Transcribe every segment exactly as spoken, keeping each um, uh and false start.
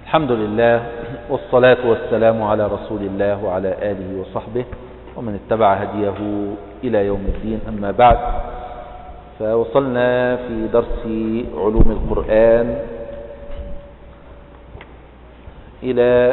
الحمد لله والصلاة والسلام على رسول الله وعلى آله وصحبه ومن اتبع هديه إلى يوم الدين. أما بعد، فوصلنا في درس علوم القرآن إلى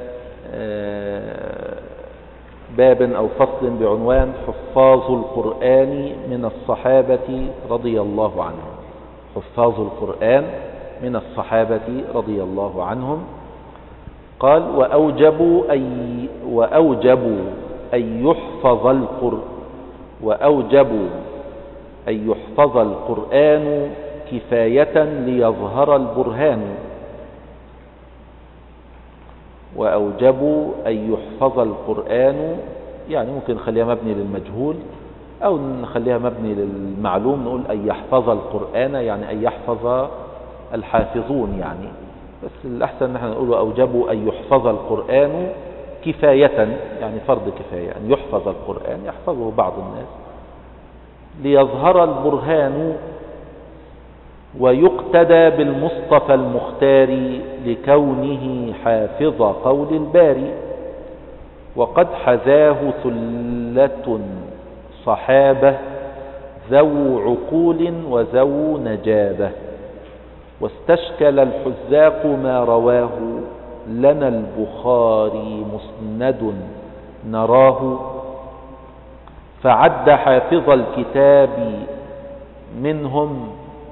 باب أو فصل بعنوان حفاظ القرآن من الصحابة رضي الله عنهم. حفاظ القرآن من الصحابة رضي الله عنهم. قال وأوجبوا أي وأوجبوا أن يحفظ القرآن وأوجبوا أن يحفظ القرآن كفاية ليظهر البرهان. وأوجبوا أن يحفظ القرآن، يعني ممكن نخليها مبني للمجهول أو نخليها مبني للمعلوم، نقول أن يحفظ القرآن يعني أن يحفظ الحافظون، يعني بس الأحسن نحن نقول وأوجبوا أن يحفظ القرآن كفاية، يعني فرض كفاية أن يحفظ القرآن يحفظه بعض الناس ليظهر البرهان. ويقتدى بالمصطفى المختار لكونه حافظ قول الباري. وقد حذاه ثلة صحابة ذو عقول وذو نجابة. واستشكل الحذاق ما رواه لنا البخاري مسند نراه. فعد حافظ الكتاب منهم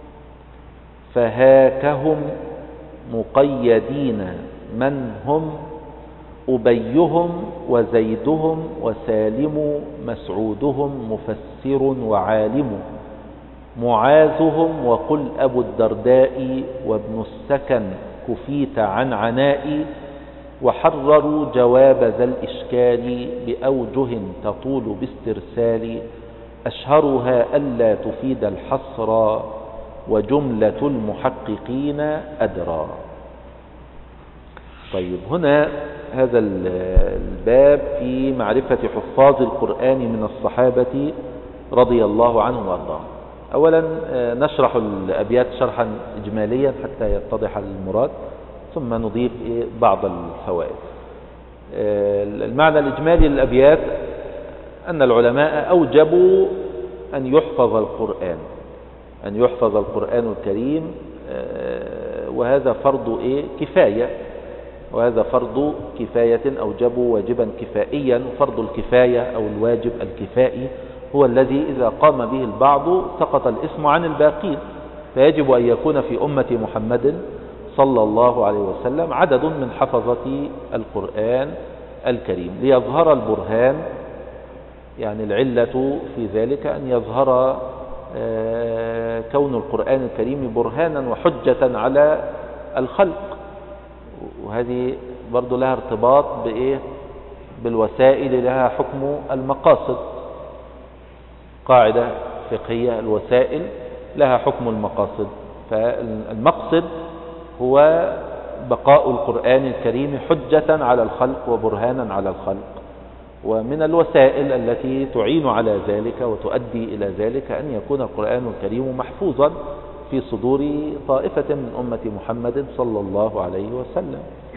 فهاكهم مقيدين من هم أبيهم وزيدهم وسالم مسعودهم مفسر وعالم. معاذهم وقل أبو الدرداء وابن السكن كفيت عن عناء. وحرروا جواب ذا الإشكال بأوجه تطول باسترسال. أشهرها ألا تفيد الحصر وجملة المحققين أدرى. طيب، هنا هذا الباب في معرفة حفاظ القرآن من الصحابة رضي الله عنهم وارضاهم. أولا نشرح الأبيات شرحا إجماليا حتى يتضح المراد، ثم نضيف بعض الفوائد. المعنى الإجمالي للأبيات أن العلماء أوجبوا أن يحفظ القرآن أن يحفظ القرآن الكريم، وهذا فرض إيه؟ كفاية، وهذا فرض كفاية أوجبوا واجبا كفائيا. فرض الكفاية أو الواجب الكفائي هو الذي إذا قام به البعض سقط الاسم عن الباقين. فيجب أن يكون في أمة محمد صلى الله عليه وسلم عدد من حفظة القرآن الكريم ليظهر البرهان. يعني العلة في ذلك أن يظهر كون القرآن الكريم برهانا وحجة على الخلق، وهذه برضو لها ارتباط بإيه؟ بالوسائل، لها حكم المقاصد. قاعدة فقهية: الوسائل لها حكم المقاصد. فالمقصد هو بقاء القرآن الكريم حجة على الخلق وبرهانا على الخلق. ومن الوسائل التي تعين على ذلك وتؤدي إلى ذلك أن يكون القرآن الكريم محفوظا في صدور طائفة من أمة محمد صلى الله عليه وسلم.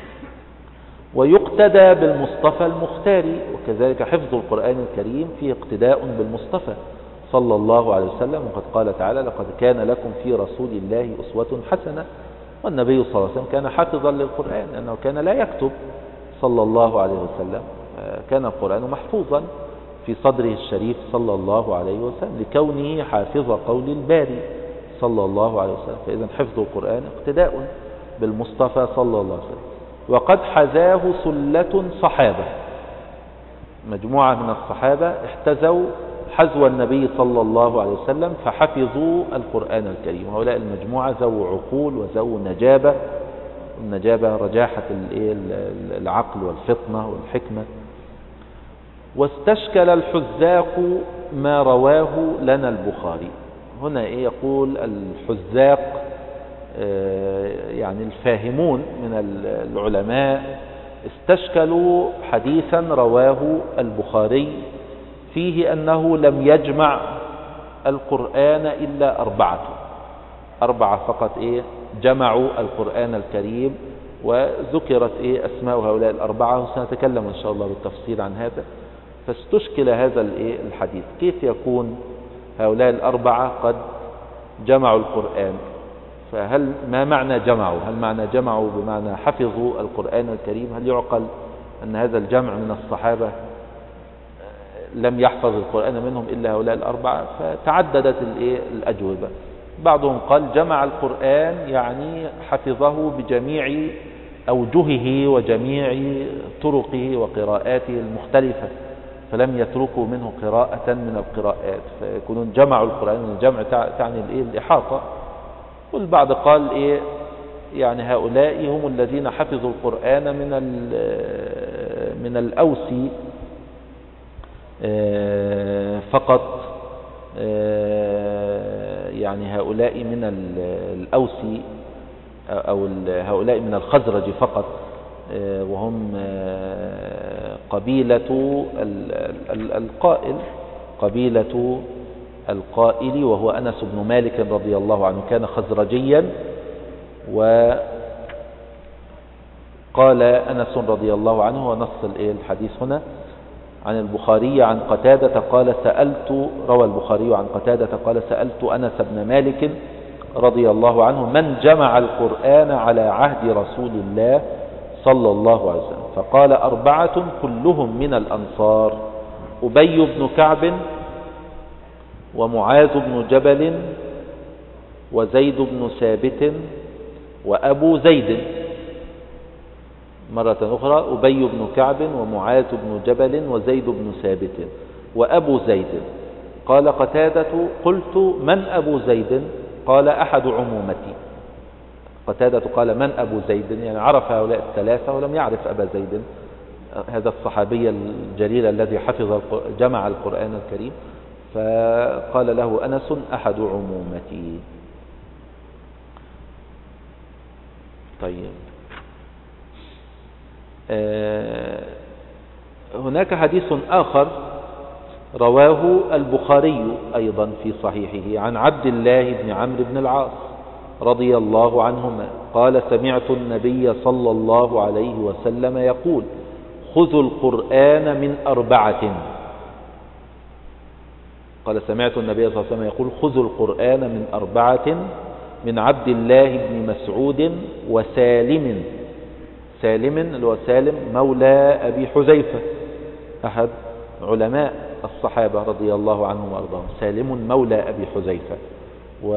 ويقتدى بالمصطفى المختار، وكذلك حفظ القرآن الكريم فيه اقتداء بالمصطفى صلى الله عليه وسلم. وقد قال تعالى: لقد كان لكم في رسول الله أسوة حسنة. والنبي صلى الله عليه وسلم كان حافظا للقرآن لأنه كان لا يكتب صلى الله عليه وسلم، كان القرآن محفوظا في صدره الشريف صلى الله عليه وسلم لكونه حافظ قول الباري صلى الله عليه وسلم. فإذا حفظ القرآن اقتداء بالمصطفى صلى الله عليه وسلم. وقد حذاه ثلة صحابة، مجموعة من الصحابة احتذوا حذو النبي صلى الله عليه وسلم فحفظوا القرآن الكريم. هؤلاء المجموعة ذو عقول وذو نجابة. النجابة رجاحة العقل والفطنة والحكمة. واستشكل الحذاق ما رواه لنا البخاري. هنا إيه يقول الحذاق؟ يعني الفاهمون من العلماء استشكلوا حديثا رواه البخاري فيه أنه لم يجمع القرآن إلا أربعة أربعة فقط إيه جمعوا القرآن الكريم وذكرت إيه أسماء هؤلاء الأربعة، وسنتكلم إن شاء الله بالتفصيل عن هذا. فاستشكل هذا الإيه الحديث، كيف يكون هؤلاء الأربعة قد جمعوا القرآن؟ فهل ما معنى جمعوا؟ هل معنى جمعوا بمعنى حفظوا القرآن الكريم؟ هل يعقل أن هذا الجمع من الصحابة لم يحفظ القرآن منهم إلا هؤلاء الأربعة؟ فتعددت الأجوبة. بعضهم قال جمع القرآن يعني حفظه بجميع أوجهه وجميع طرقه وقراءاته المختلفة، فلم يتركوا منه قراءة من القراءات، فيكونون جمعوا القرآن. الجمع تعني الإيه الإحاطة. والبعض قال إيه يعني هؤلاء هم الذين حفظوا القرآن من من الأوس فقط، يعني هؤلاء من الأوس أو هؤلاء من الخزرج فقط، وهم قبيلة القائل قبيلة القائل وهو أنس بن مالك رضي الله عنه، كان خزرجيا. وقال أنس رضي الله عنه، ونص الحديث هنا عن البخاري عن قتادة قال سألت روى البخاري عن قتادة قال سألت أنس بن مالك رضي الله عنه من جمع القرآن على عهد رسول الله صلى الله عليه وسلم؟ فقال أربعة كلهم من الأنصار: أبي بن كعب، ومعاذ بن جبل، وزيد بن ثابت، وأبو زيد. مرة أخرى: أبي بن كعب، ومعاذ بن جبل، وزيد بن ثابت، وأبو زيد. قال قتادة: قلت من أبو زيد؟ قال أحد عمومتي. قتادة قال من أبو زيد؟ يعني عرف هؤلاء الثلاثة ولم يعرف أبا زيد، هذا الصحابي الجليل الذي حفظ جمع القرآن الكريم. فقال له أنس: أحد عمومتي. طيب، هناك حديث آخر رواه البخاري أيضا في صحيحه عن عبد الله بن عمرو بن العاص رضي الله عنهما قال: سمعت النبي صلى الله عليه وسلم يقول: خذوا القرآن من أربعة. قال سمعت النبي صلى الله عليه وسلم يقول: خذوا القرآن من أربعة: من عبد الله بن مسعود، وسالم. سالم اللي هو سالم مولى أبي حذيفة، أحد علماء الصحابة رضي الله عنهم وأرضاهم. سالم مولى أبي حذيفة، و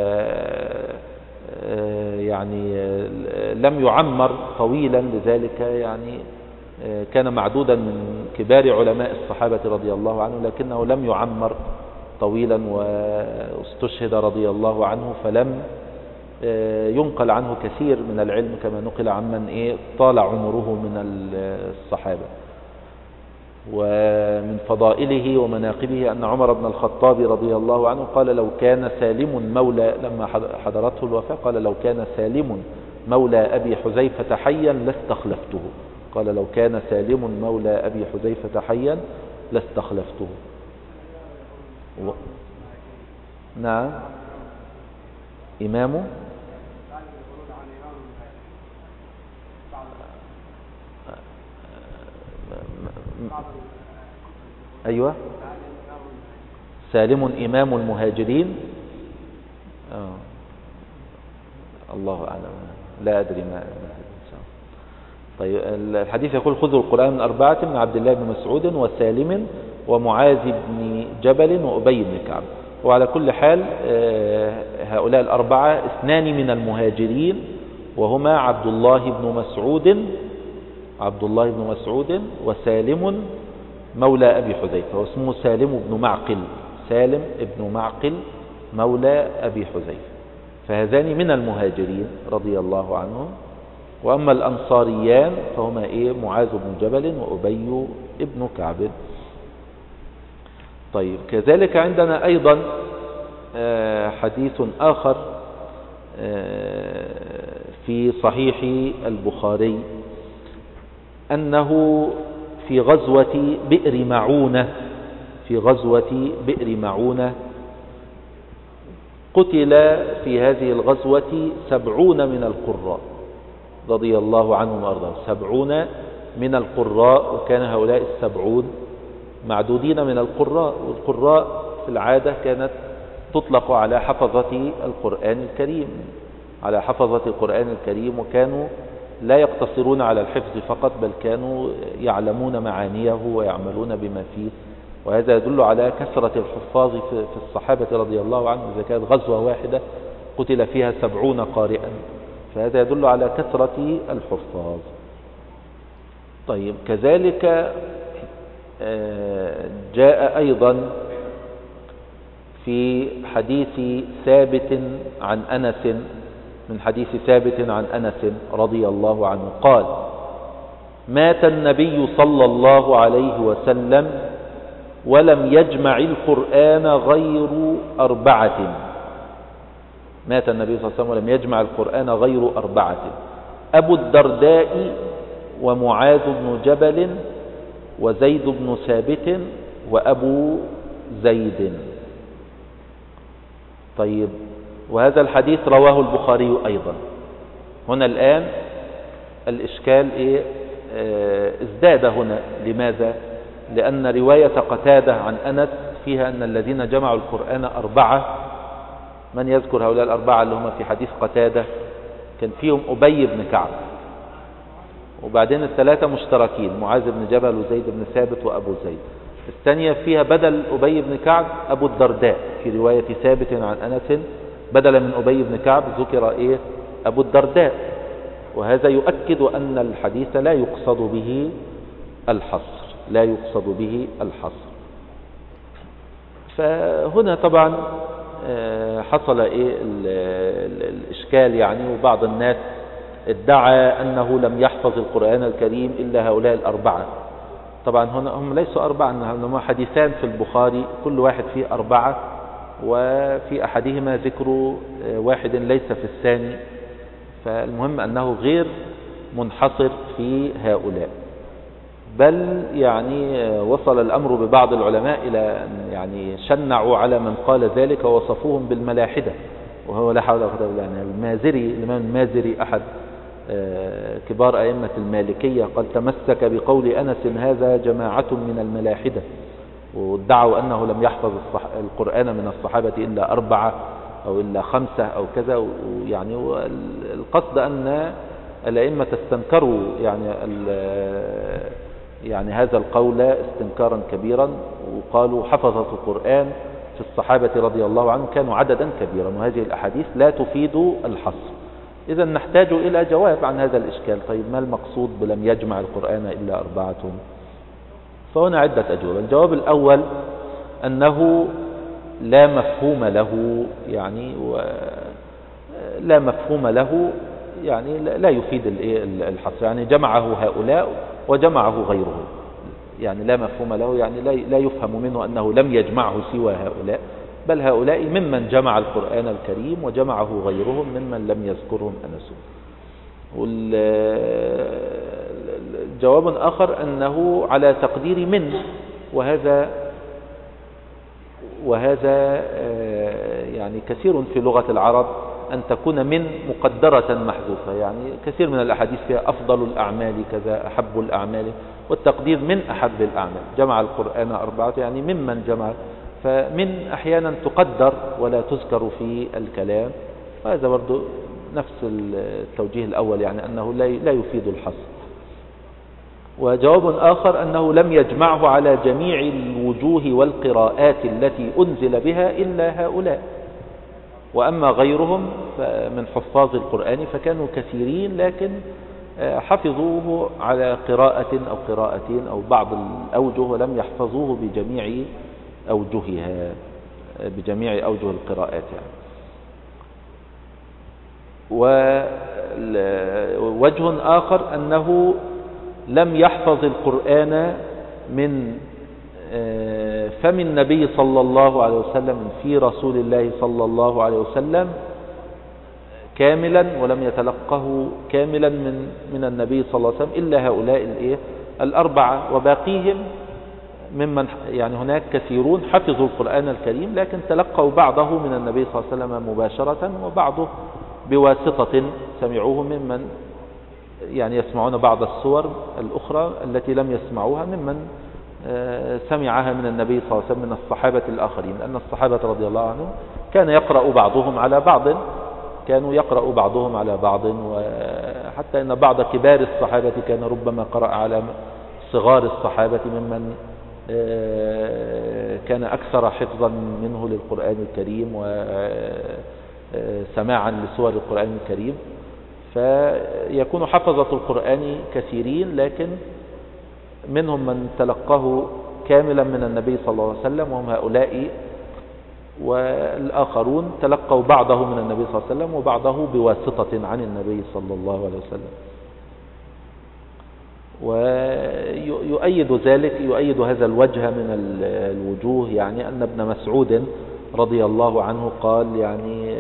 يعني لم يعمر طويلا، لذلك يعني كان معدودا من كبار علماء الصحابة رضي الله عنه، لكنه لم يعمر طويلا واستشهد رضي الله عنه، فلم ينقل عنه كثير من العلم كما نقل عمن إيه طال عمره من الصحابة. ومن فضائله ومناقبه أن عمر بن الخطاب رضي الله عنه قال: لو كان سالم مولى، لما حضرته الوفاة قال: لو كان سالم مولى أبي حذيفة حيا لاستخلفته. قال: لو كان سالم مولى أبي حذيفة حيا لاستخلفته. و... نعم، إمامه أيوة، سالم إمام المهاجرين. آه. الله أعلم، لا أدري ما. طيب، الحديث يقول: خذوا القرآن من أربعة: من عبد الله بن مسعود، وسالم، ومعاذ بن جبل، وأبي بن كعب. وعلى كل حال هؤلاء الأربعة اثنان من المهاجرين، وهما عبد الله بن مسعود عبد الله بن مسعود وسالم مولى أبي حذيفة، واسمه سالم بن معقل سالم بن معقل مولى أبي حذيفة. فهذان من المهاجرين رضي الله عنهم. وأما الأنصاريان فهما إيه معاذ بن جبل وأبي بن كعب. طيب، كذلك عندنا أيضا حديث آخر في صحيح البخاري أنه في غزوة بئر معونة في غزوة بئر معونة قتل في هذه الغزوة سبعون من القراء رضي الله عنهم وأرضاهم، سبعون من القراء، وكان هؤلاء السبعون معدودين من القراء. والقراء في العادة كانت تطلق على حفظة القرآن الكريم، على حفظة القرآن الكريم، وكانوا لا يقتصرون على الحفظ فقط، بل كانوا يعلمون معانيه ويعملون بما فيه. وهذا يدل على كثرة الحفاظ في الصحابة رضي الله عنهم. إذا كانت غزوة واحدة قتل فيها سبعون قارئا، فهذا يدل على كثرة الحفاظ. طيب، كذلك جاء أيضا في حديث ثابت عن أنس، من حديث ثابت عن أنس رضي الله عنه قال: مات النبي صلى الله عليه وسلم ولم يجمع القرآن غير أربعة. مات النبي صلى الله عليه وسلم ولم يجمع القرآن غير أربعة: أبو الدرداء، ومعاذ بن جبل، وزيد بن ثابت، وأبو زيد. طيب، وهذا الحديث رواه البخاري أيضا. هنا الآن الإشكال إيه؟ آه ازداد هنا. لماذا؟ لأن رواية قتادة عن أنس فيها أن الذين جمعوا القرآن أربعة. من يذكر هؤلاء الأربعة اللي هم في حديث قتادة؟ كان فيهم أبي بن كعب، وبعدين الثلاثة مشتركين: معاذ بن جبل وزيد بن ثابت وأبو زيد. الثانية فيها بدل أبي بن كعب أبو الدرداء، في رواية ثابت عن أنس بدلا من أبي بن كعب ذكر إيه؟ أبو الدرداء. وهذا يؤكد أن الحديث لا يقصد به الحصر، لا يقصد به الحصر. فهنا طبعا حصل إيه الإشكال يعني، وبعض الناس ادعى أنه لم يحفظ القرآن الكريم إلا هؤلاء الأربعة. طبعا هنا هم ليسوا أربعة، إنما حديثان في البخاري كل واحد فيه أربعة، وفي أحدهما ذكر واحد ليس في الثاني. فالمهم أنه غير منحصر في هؤلاء، بل يعني وصل الأمر ببعض العلماء إلى أن يعني شنعوا على من قال ذلك ووصفوهم بالملاحدة، وهو لا حول ولا قوة إلا بالله. المازري، الإمام المازري أحد كبار أئمة المالكية، قال: تمسك بقول أنس هذا جماعة من الملاحدة، وادعوا أنه لم يحفظ القرآن من الصحابة إلا أربعة أو إلا خمسة أو كذا. يعني القصد أن الأئمة استنكروا يعني يعني هذا القول استنكارا كبيرا، وقالوا حفظة القرآن في الصحابة رضي الله عنهم كانوا عددا كبيرا، وهذه الأحاديث لا تفيد الحصر. إذا نحتاج إلى جواب عن هذا الإشكال. طيب، ما المقصود بلم يجمع القرآن إلا أربعة؟ فهنا عدة أجوبة. الجواب الأول أنه لا مفهوم له، يعني لا مفهوم له يعني لا يفيد الحصر. يعني جمعه هؤلاء وجمعه غيره، يعني لا مفهوم له، يعني لا يفهم منه أنه لم يجمعه سوى هؤلاء، بل هؤلاء ممن جمع القرآن الكريم وجمعه غيرهم ممن لم يذكرهم أنس. والجواب آخر أنه على تقدير من، وهذا وهذا يعني كثير في لغة العرب أن تكون من مقدرة محذوفة. يعني كثير من الأحاديث فيها أفضل الأعمال كذا، أحب الأعمال، والتقدير من أحب الأعمال. جمع القرآن أربعة يعني ممن جمع، فمن أحيانا تقدر ولا تذكر في الكلام. وهذا برضو نفس التوجيه الأول، يعني أنه لا يفيد الحصر. وجواب آخر أنه لم يجمعه على جميع الوجوه والقراءات التي أنزل بها إلا هؤلاء، وأما غيرهم من حفاظ القرآن فكانوا كثيرين، لكن حفظوه على قراءة أو قراءتين أو بعض الأوجه، ولم يحفظوه بجميع أوجهها، بجميع أوجه القراءات يعني. ووجه آخر أنه لم يحفظ القرآن من فم النبي صلى الله عليه وسلم في رسول الله صلى الله عليه وسلم كاملا، ولم يتلقه كاملا من من النبي صلى الله عليه وسلم إلا هؤلاء الإيه الأربعة، وباقيهم ممن يعني هناك كثيرون حفظوا القرآن الكريم لكن تلقوا بعضه من النبي صلى الله عليه وسلم مباشرة، وبعضه بواسطة سمعوه ممن يعني يسمعون بعض السور الأخرى التي لم يسمعوها ممن سمعها من النبي صلى الله عليه وسلم من الصحابة الآخرين، لأن الصحابة رضي الله عنهم كان يقرأ بعضهم على بعض، كانوا يقرأ بعضهم على بعض، وحتى أن بعض كبار الصحابة كان ربما قرأ على صغار الصحابة ممن كان أكثر حفظا منه للقرآن الكريم وسماعا لسور القرآن الكريم، فيكون حفظة القرآن كثيرين، لكن منهم من تلقاه كاملا من النبي صلى الله عليه وسلم وهم هؤلاء، والآخرون تلقوا بعضه من النبي صلى الله عليه وسلم وبعضه بواسطة عن النبي صلى الله عليه وسلم. ويؤيد ذلك يؤيد هذا الوجه من الوجوه يعني أن ابن مسعود رضي الله عنه قال يعني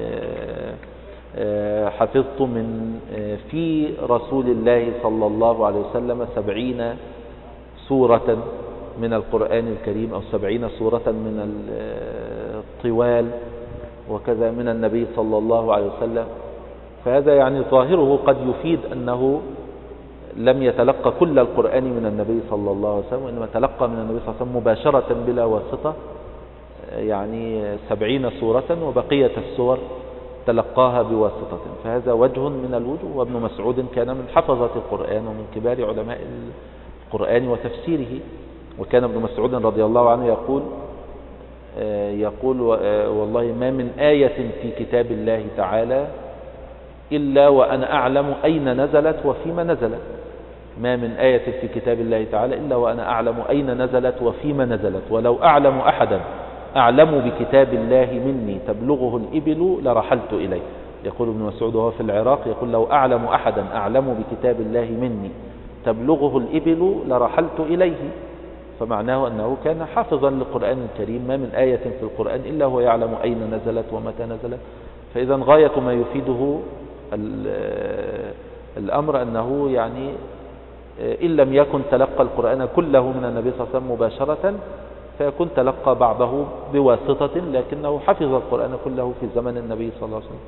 حفظت من في رسول الله صلى الله عليه وسلم سبعين سورة من القرآن الكريم أو سبعين سورة من الطوال وكذا من النبي صلى الله عليه وسلم. فهذا يعني ظاهره قد يفيد أنه لم يتلقى كل القرآن من النبي صلى الله عليه وسلم، وإنما تلقى من النبي صلى الله عليه وسلم مباشرة بلا واسطة يعني سبعين سورة، وبقية السور تلقاها بواسطة. فهذا وجه من الوجوه. وابن مسعود كان من حفظة القرآن ومن كبار علماء القرآن وتفسيره. وكان ابن مسعود رضي الله عنه يقول يقول والله ما من آية في كتاب الله تعالى إلا وأنا أعلم أين نزلت وفيما نزلت. ما من آية في كتاب الله تعالى إلا وأنا أعلم أين نزلت وفيما نزلت، ولو أعلم أحدا أعلم بكتاب الله مني تبلغه الإبل لرحلت إليه. يقول ابن مسعود وهو في العراق يقول لو أعلم أحدا أعلم بكتاب الله مني تبلغه الإبل لرحلت إليه. فمعناه أنه كان حافظا للقرآن الكريم، ما من آية في القرآن إلا هو يعلم أين نزلت ومتى نزلت. فإذا غاية ما يفيده الأمر أنه يعني إن لم يكن تلقى القرآن كله من النبي صلى الله عليه وسلم مباشرة، فيكون تلقى بعضه بواسطة، لكنه حفظ القرآن كله في زمن النبي صلى الله عليه وسلم.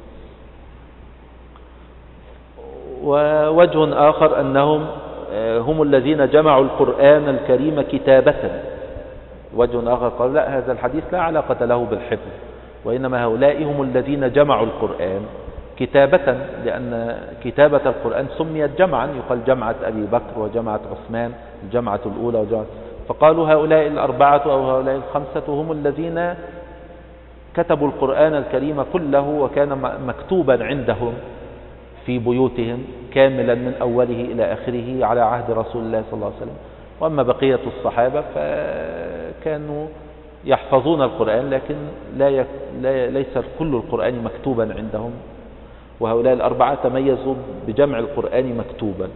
ووجه آخر أنهم هم الذين جمعوا القرآن الكريم كتابة. وجه آخر قال لا، هذا الحديث لا علاقة له بالحفظ، وإنما هؤلاء هم الذين جمعوا القرآن كتابة، لأن كتابة القرآن سميت جمعا، يقال جمعة أبي بكر وجمعة عثمان، الجمعة الأولى وجمعة، فقالوا هؤلاء الأربعة أو هؤلاء الخمسة هم الذين كتبوا القرآن الكريم كله، وكان مكتوبا عندهم في بيوتهم كاملا من أوله إلى آخره على عهد رسول الله صلى الله عليه وسلم. وأما بقية الصحابة فكانوا يحفظون القرآن، لكن لا يك... لا ليس كل القرآن مكتوبا عندهم، وهؤلاء الأربعة تميزوا بجمع القرآن مكتوبا.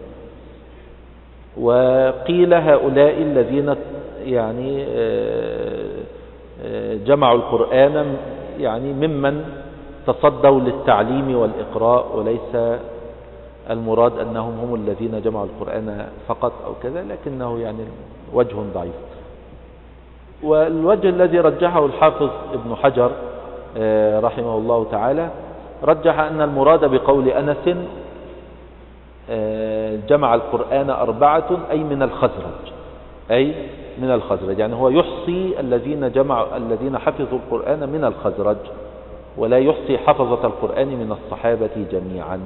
وقيل هؤلاء الذين يعني جمعوا القرآن يعني ممن تصدوا للتعليم والإقراء، وليس المراد أنهم هم الذين جمعوا القرآن فقط أو كذا، لكنه يعني وجه ضعيف. والوجه الذي رجحه الحافظ ابن حجر رحمه الله تعالى، رجح أن المراد بقول أنس جمع القرآن أربعة أي من الخزرج، أي من الخزرج، يعني هو يحصي الذين جمعوا الذين حفظوا القرآن من الخزرج، ولا يحصي حفظة القرآن من الصحابة جميعا.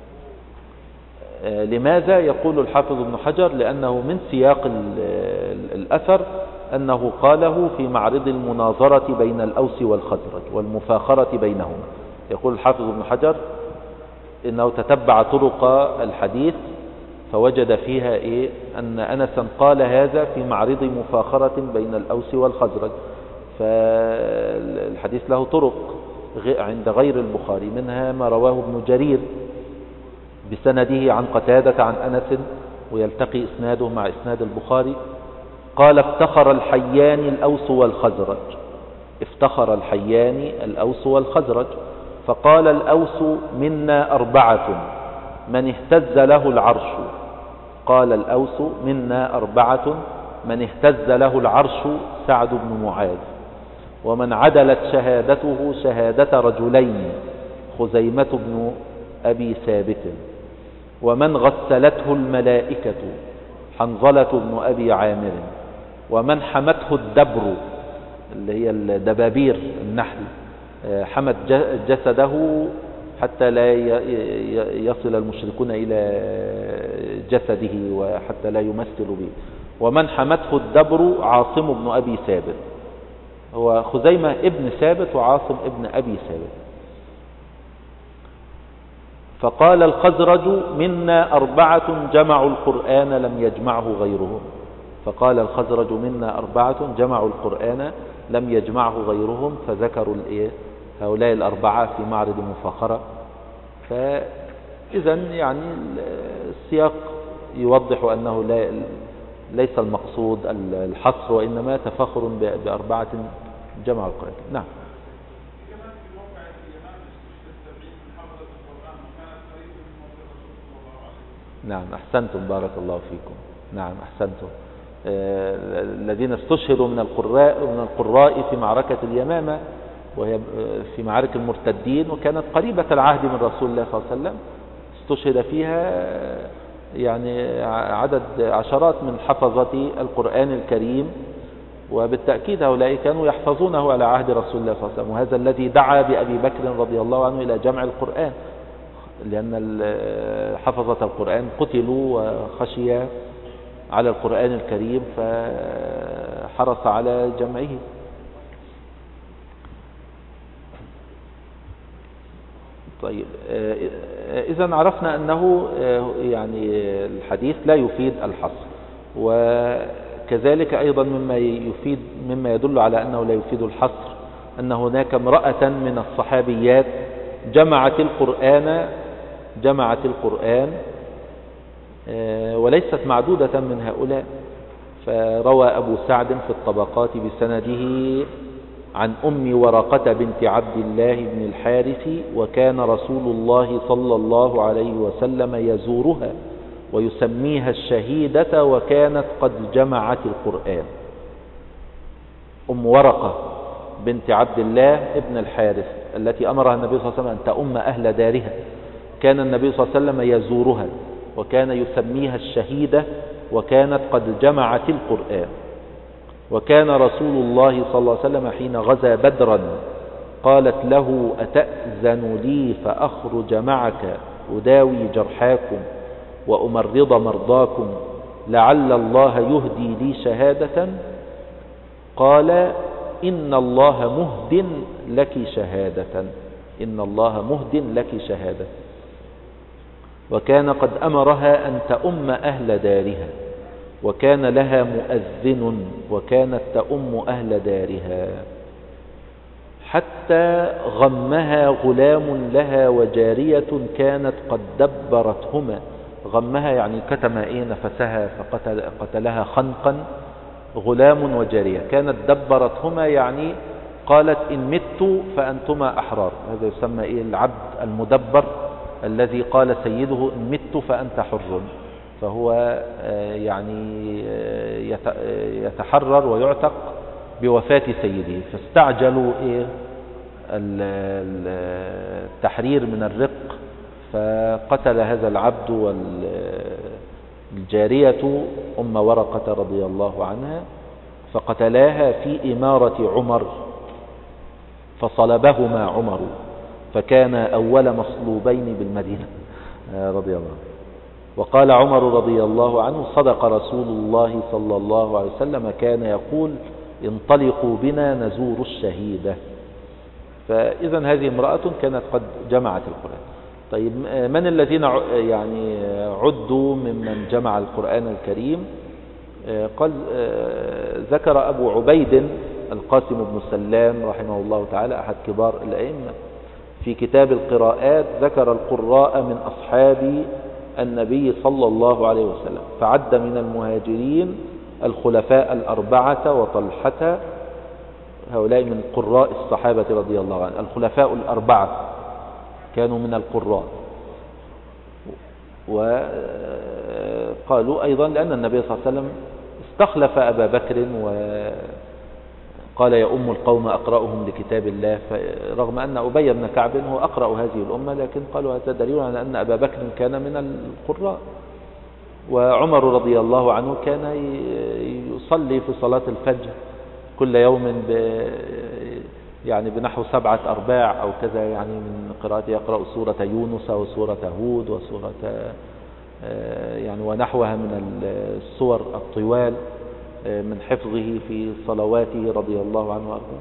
لماذا؟ يقول الحافظ ابن حجر لأنه من سياق الأثر أنه قاله في معرض المناظرة بين الأوس والخزرج والمفاخرة بينهما. يقول الحافظ ابن حجر إنه تتبع طرق الحديث فوجد فيها إيه؟ أن أنسا قال هذا في معرض مفاخرة بين الأوس والخزرج. فالحديث له طرق عند غير البخاري، منها ما رواه ابن جرير بسنده عن قتادة عن أنس، ويلتقي إسناده مع إسناد البخاري. قال افتخر الحيان الأوس والخزرج، افتخر الحيان الأوس والخزرج، فقال الأوس منا أربعة من اهتز له العرش، قال الأوس منا أربعة من اهتز له العرش سعد بن معاذ، ومن عدلت شهادته شهادة رجلين خزيمة بن أبي ثابت، ومن غسلته الملائكة حنظلة بن أبي عامر، ومن حمته الدبر اللي هي الدبابير النحل حمت جسده حتى لا يصل المشركون إلى جسده وحتى لا يمثل به. ومن حمته الدبر عاصم بن أبي ثابت، هو خزيمة ابن ثابت وعاصم ابن أبي ثابت. فقال الخزرج منا أربعة جمعوا القرآن لم يجمعه غيرهم. فقال الخزرج منا أربعة جمعوا القرآن لم يجمعه غيرهم، فذكروا هؤلاء الأربعة في معرض مفاخرة. فإذا يعني السياق يوضح أنه لا ليس المقصود الحصر، وإنما تفاخر بأربعة جمعوا القرآن. نعم. نعم أحسنتم، بارك الله فيكم. نعم أحسنتم. آه الذين استشهدوا من القراء من القراء في معركة اليمامة، وهي في معارك المرتدين، وكانت قريبة العهد من رسول الله صلى الله عليه وسلم. استشهد فيها يعني عدد عشرات من حفظة القرآن الكريم، وبالتأكيد هؤلاء كانوا يحفظونه على عهد رسول الله صلى الله عليه وسلم، وهذا الذي دعا بأبي بكر رضي الله عنه إلى جمع القرآن، لأن حفظة القرآن قتلوا وخشي على القرآن الكريم فحرص على جمعه. طيب إذن عرفنا أنه يعني الحديث لا يفيد الحصر، وكذلك أيضا مما يفيد مما يدل على أنه لا يفيد الحصر أن هناك امرأة من الصحابيات جمعت القرآن جمعت القرآن وليست معدودة من هؤلاء. فروى أبو سعد في الطبقات بسنده عن أم ورقة بنت عبد الله بن الحارث، وكان رسول الله صلى الله عليه وسلم يزورها ويسميها الشهيدة، وكانت قد جمعت القرآن. أم ورقة بنت عبد الله بن الحارث التي أمرها النبي صلى الله عليه وسلم أن تؤم أهل دارها، كان النبي صلى الله عليه وسلم يزورها وكان يسميها الشهيدة، وكانت قد جمعت القرآن. وكان رسول الله صلى الله عليه وسلم حين غزا بدرا قالت له أتأذن لي فأخرج معك أداوي جرحاكم وأمرض مرضاكم لعل الله يهدي لي شهادة؟ قال إن الله مهد لك شهادة إن الله مهد لك شهادة. وكان قد أمرها أن تؤم أهل دارها، وكان لها مؤذن وكانت تؤم أهل دارها، حتى غمها غلام لها وجارية كانت قد دبرتهما. غمها يعني كتم إيه نفسها فقتلها خنقا، غلام وجارية كانت دبرتهما يعني قالت إن مت فأنتما أحرار. هذا يسمى إيه العبد المدبر الذي قال سيده إن مت فأنت حر، فهو يعني يتحرر ويعتق بوفاة سيده. فاستعجلوا إيه التحرير من الرق، فقتل هذا العبد والجارية أم ورقة رضي الله عنها، فقتلاها في إمارة عمر فصلبهما عمر، فكان أول مصلوبين بالمدينة رضي الله عنه. وقال عمر رضي الله عنه صدق رسول الله صلى الله عليه وسلم، كان يقول انطلقوا بنا نزور الشهيدة. فإذا هذه امرأة كانت قد جمعت القرآن. طيب من الذين يعني عدوا ممن جمع القرآن الكريم؟ قال ذكر أبو عبيد القاسم بن سلام رحمه الله تعالى أحد كبار الأئمة في كتاب القراءات، ذكر القراء من أصحاب النبي صلى الله عليه وسلم، فعد من المهاجرين الخلفاء الأربعة وطلحة، هؤلاء من قراء الصحابة رضي الله عنهم. الخلفاء الأربعة كانوا من القراء، وقالوا أيضا لأن النبي صلى الله عليه وسلم استخلف أبا بكر قال يا أم القوم أقرأهم لكتاب الله، رغم أن أبي بن كعب هو أقرأ هذه الأمة، لكن قالوا هذا دليل على أن أبا بكر كان من القراء. وعمر رضي الله عنه كان يصلي في صلاة الفجر كل يوم ب يعني بنحو سبعة أرباع أو كذا، يعني من قراءته يقرأ سورة يونس وسورة هود وسورة يعني ونحوها من السور الطوال من حفظه في صلواته رضي الله عنه وأرضاه.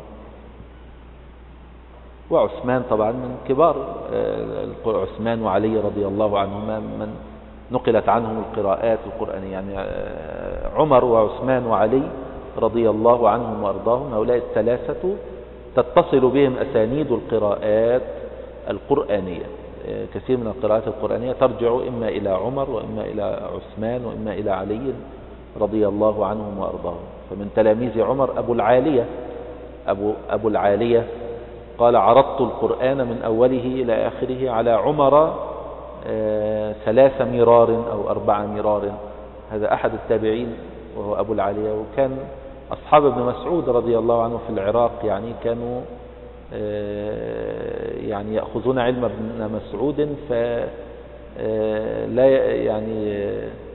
وعثمان طبعا من كبار عثمان وعلي رضي الله عنهما من نقلت عنهم القراءات القرآنية، يعني عمر وعثمان وعلي رضي الله عنهم وأرضاهم هؤلاء الثلاثة تتصل بهم أسانيد القراءات القرآنية. كثير من القراءات القرآنية ترجع إما إلى عمر وإما إلى عثمان وإما إلى علي رضي الله عنهم وأرضاهم. فمن تلاميذ عمر أبو العالية أبو, أبو العالية قال عرضت القرآن من أوله إلى آخره على عمر ثلاث مرار أو أربع مرار. هذا أحد التابعين وهو أبو العالية، وكان أصحاب ابن مسعود رضي الله عنه في العراق يعني كانوا يعني يأخذون علم ابن مسعود فلا يعني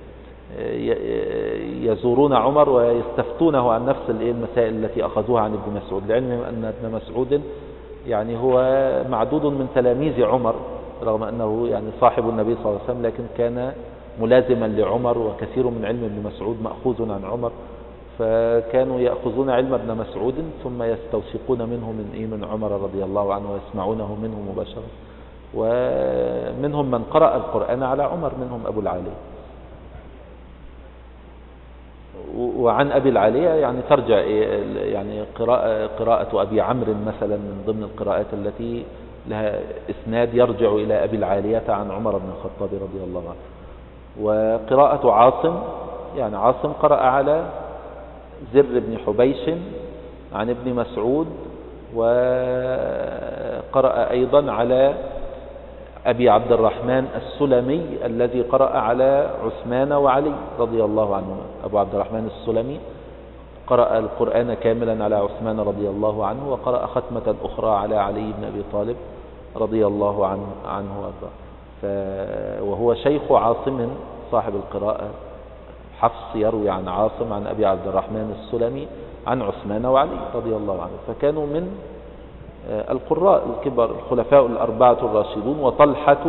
يزورون عمر ويستفتونه عن نفس المسائل التي أخذوها عن ابن مسعود، لعلمهم أن ابن مسعود يعني هو معدود من تلاميذ عمر، رغم أنه يعني صاحب النبي صلى الله عليه وسلم، لكن كان ملازما لعمر، وكثير من علم ابن مسعود مأخوذ عن عمر، فكانوا يأخذون علم ابن مسعود ثم يستوثقون منه من إيه من عمر رضي الله عنه ويسمعونه منه مباشرة. ومنهم من قرأ القرآن على عمر، منهم أبو العالية. وعن أبي العالية يعني ترجع يعني قراءة, قراءة أبي عمرو مثلا من ضمن القراءات التي لها إسناد يرجع إلى أبي العالية عن عمر بن الخطاب رضي الله عنه. وقراءة عاصم يعني عاصم قرأ على زر بن حبيش عن ابن مسعود، وقرأ أيضا على أبي عبد الرحمن السلمي الذي قرأ على عثمان وعلي رضي الله عنهما. أبو عبد الرحمن السلمي قرأ القرآن كاملا على عثمان رضي الله عنه، وقرأ ختمة أخرى على علي بن أبي طالب رضي الله عنه, عنه وأرضاه. وهو شيخ عاصم صاحب القراءة. حفص يروي عن عاصم عن أبي عبد الرحمن السلمي عن عثمان وعلي رضي الله عنه، فكانوا من القراء الكبار الخلفاء الأربعة الراشدون. وطلحة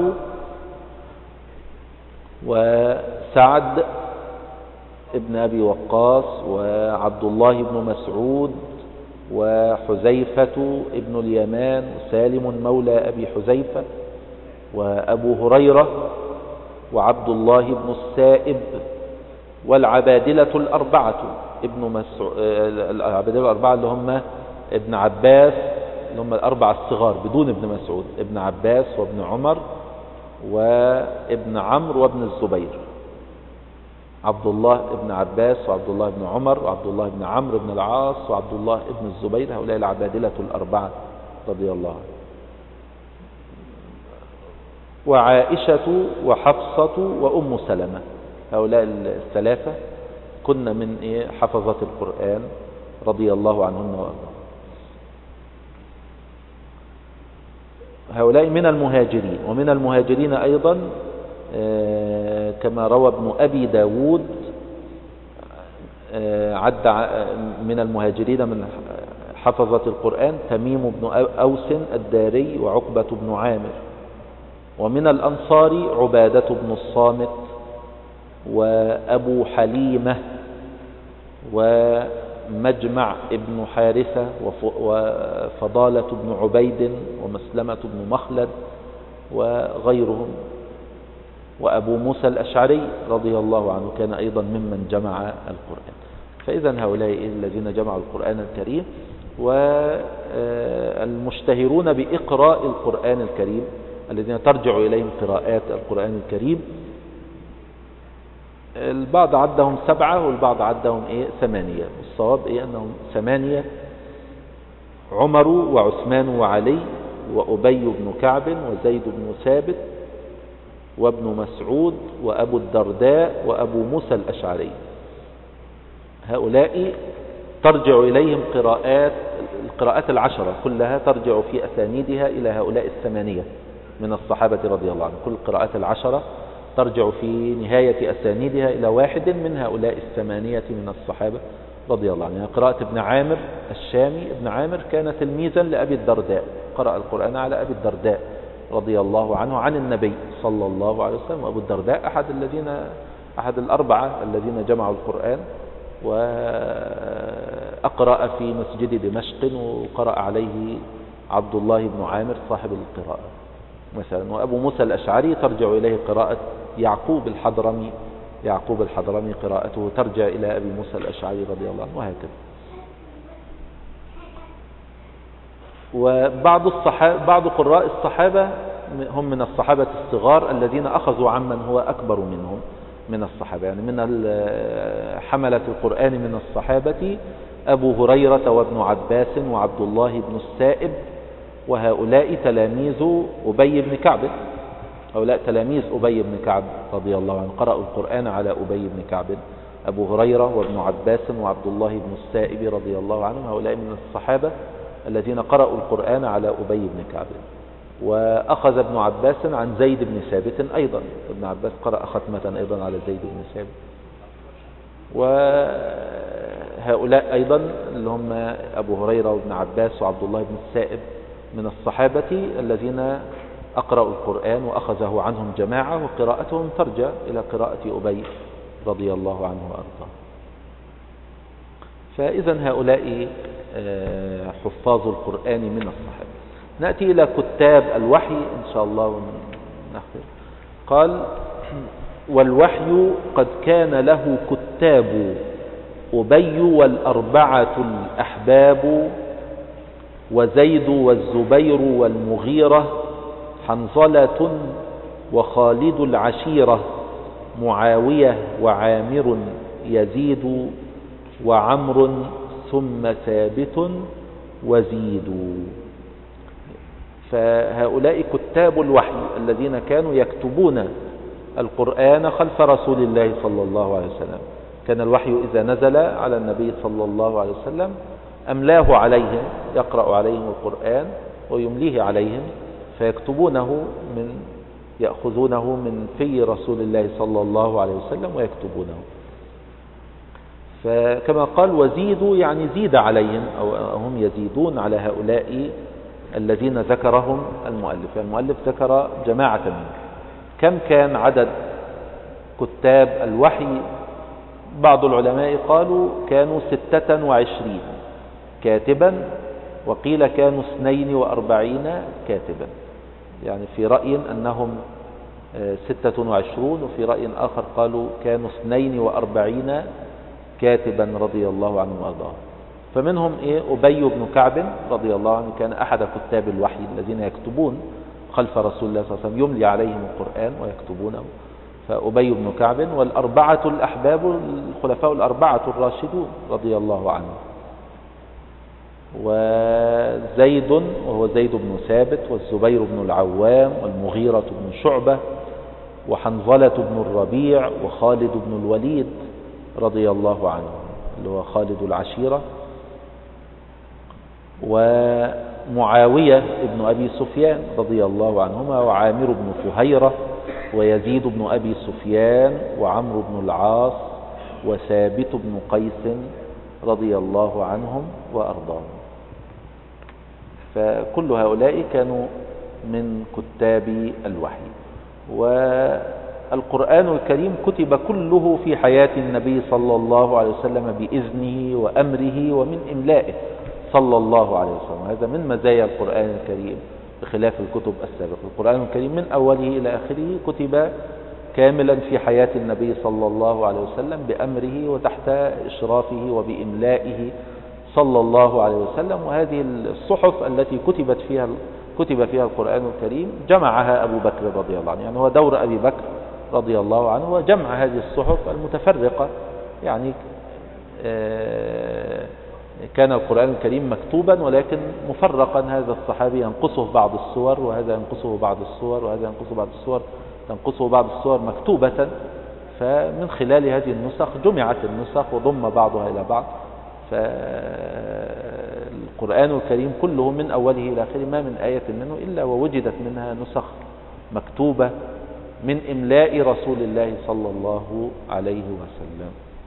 وسعد ابن أبي وقاص وعبد الله بن مسعود وحذيفة ابن اليمان وسالم مولى أبي حذيفة وأبو هريرة وعبد الله بن السائب والعبادلة الأربعة ابن مسعود، العبادلة الأربعة اللي هم ابن عباس، اللي هم الأربعة الصغار بدون ابن مسعود، ابن عباس وابن عمر وابن عمرو وابن الزبير. عبد الله ابن عباس وعبد الله ابن عمر وعبد الله ابن عمرو بن العاص وعبد الله ابن الزبير، هؤلاء العبادلة الأربعة رضي الله عنهم. وعائشة وحفصة وأم سلمة، هؤلاء الثلاثة كن من إيه حفظة القرآن رضي الله عنهن وأرضاهن. هؤلاء من المهاجرين. ومن المهاجرين أيضا كما روى ابن أبي داود عد من المهاجرين من حفظة القرآن تميم بن أوس الداري وعقبة بن عامر. ومن الأنصار عبادة بن الصامت وأبو حليمة ومجمع ابن حارثة وفضالة بن عبيد ومسلمة بن مخلد وغيرهم. وأبو موسى الأشعري رضي الله عنه كان أيضا ممن جمع القرآن. فإذا هؤلاء الذين جمعوا القرآن الكريم والمشتهرون بإقراء القرآن الكريم الذين ترجع إليهم قراءات القرآن الكريم، البعض عدهم سبعة والبعض عدهم إيه ثمانية. الصواب إيه أنهم ثمانية: عمر وعثمان وعلي وأبي بن كعب وزيد بن ثابت وابن مسعود وأبو الدرداء وأبو موسى الأشعري. هؤلاء ترجع إليهم قراءات القراءات العشرة كلها ترجع في أسانيدها إلى هؤلاء الثمانية من الصحابة رضي الله عنهم. كل القراءات العشرة ترجع في نهاية أسانيدها إلى واحد من هؤلاء الثمانية من الصحابة رضي الله عنهم. يعني قراءة ابن عامر الشامي، ابن عامر كان تلميذا لأبي الدرداء، قرأ القرآن على أبي الدرداء رضي الله عنه عن النبي صلى الله عليه وسلم. وأبو الدرداء أحد الذين أحد الأربعة الذين جمعوا القرآن، وأقرأ في مسجد دمشق وقرأ عليه عبد الله بن عامر صاحب القراءة مثلا. وأبو موسى الأشعري ترجع إليه قراءة يعقوب الحضرمي، يعقوب الحضرمي قراءته ترجع إلى أبي موسى الأشعري رضي الله عنه، وهكذا. وبعض الصحابة بعض قراء الصحابة هم من الصحابة الصغار الذين أخذوا عمن هو أكبر منهم من الصحابة. يعني من حملة القرآن من الصحابة أبو هريرة وابن عباس وعبد الله بن السائب، وهؤلاء تلاميذ أبي بن كعب، هؤلاء تلاميذ أبي بن كعب رضي الله عنه، قرأوا القرآن على أبي بن كعب. أبو هريرة وابن عباس وعبد الله بن السائب رضي الله عنهم، هؤلاء من الصحابة الذين قرأوا القرآن على أبي بن كعب. وأخذ ابن عباس عن زيد بن ثابت أيضا، ابن عباس قرأ ختمة أيضا على زيد بن ثابت. وهؤلاء أيضا اللي هم أبو هريرة وابن عباس وعبد الله بن السائب من الصحابة الذين أقرأوا القرآن وأخذه عنهم جماعة، وقراءتهم ترجع إلى قراءة أبي رضي الله عنه وأرضاه. فإذا هؤلاء حفاظ القرآن من الصحابة. نأتي إلى كتاب الوحي إن شاء الله. قال: والوحي قد كان له كتاب أبي والأربعة الأحباب وزيد والزبير والمغيرة حنظلة وخالد العشيرة معاوية وعامر يزيد وعمر ثم ثابت وزيد. فهؤلاء كتاب الوحي الذين كانوا يكتبون القرآن خلف رسول الله صلى الله عليه وسلم. كان الوحي إذا نزل على النبي صلى الله عليه وسلم أملاه عليهم، يقرأ عليهم القرآن ويمليه عليهم، فيكتبونه من يأخذونه من في رسول الله صلى الله عليه وسلم ويكتبونه. فكما قال: وزيد يعني زيد عليهم، أو هم يزيدون على هؤلاء الذين ذكرهم المؤلف. المؤلف ذكر جماعة منهم. كم كان عدد كتاب الوحي؟ بعض العلماء قالوا كانوا ستة وعشرين كاتبا، وقيل كانوا اثنين وأربعين كاتبا. يعني في رأي أنهم ستة وعشرون، وفي رأي آخر قالوا كانوا اثنين وأربعين كاتبا رضي الله عنه وأرضاه. فمنهم إيه؟ أبي بن كعب رضي الله عنه كان أحد كتاب الوحي الذين يكتبون خلف رسول الله صلى الله عليه وسلم، يملي عليهم القرآن ويكتبونه. فأبي بن كعب، والأربعة الأحباب الخلفاء الأربعة الراشدون رضي الله عنهم، وزيد وهو زيد بن ثابت، والزبير بن العوام، والمغيرة بن شعبة، وحنظلة بن الربيع، وخالد بن الوليد رضي الله عنه اللي هو خالد العشيرة، ومعاوية بن أبي سفيان رضي الله عنهما، وعامر بن فهيرة، ويزيد بن أبي سفيان، وعمرو بن العاص، وثابت بن قيس رضي الله عنهم وأرضاهم. فكل هؤلاء كانوا من كتاب الوحي. والقرآن الكريم كتب كله في حياة النبي صلى الله عليه وسلم بإذنه وأمره ومن إملائه صلى الله عليه وسلم. هذا من مزايا القرآن الكريم بخلاف الكتب السابقة. القرآن الكريم من أوله إلى آخره كتب كاملا في حياة النبي صلى الله عليه وسلم بأمره وتحت إشرافه وبإملائه صلى الله عليه وسلم. وهذه الصحف التي كتبت فيها كتب فيها القرآن الكريم جمعها أبو بكر رضي الله عنه. يعني هو دور أبي بكر رضي الله عنه وجمع هذه الصحف المتفرقة. يعني كان القرآن الكريم مكتوبا ولكن مفرقا، هذا الصحابي ينقصه بعض السور، وهذا ينقصه بعض السور، وهذا ينقصه بعض السور، تنقصه بعض السور مكتوبة. فمن خلال هذه النسخ جمعت النسخ وضم بعضها إلى بعض، فالقرآن الكريم كله من أوله إلى آخره ما من آية منه إلا ووجدت منها نسخ مكتوبة من إملاء رسول الله صلى الله عليه وسلم.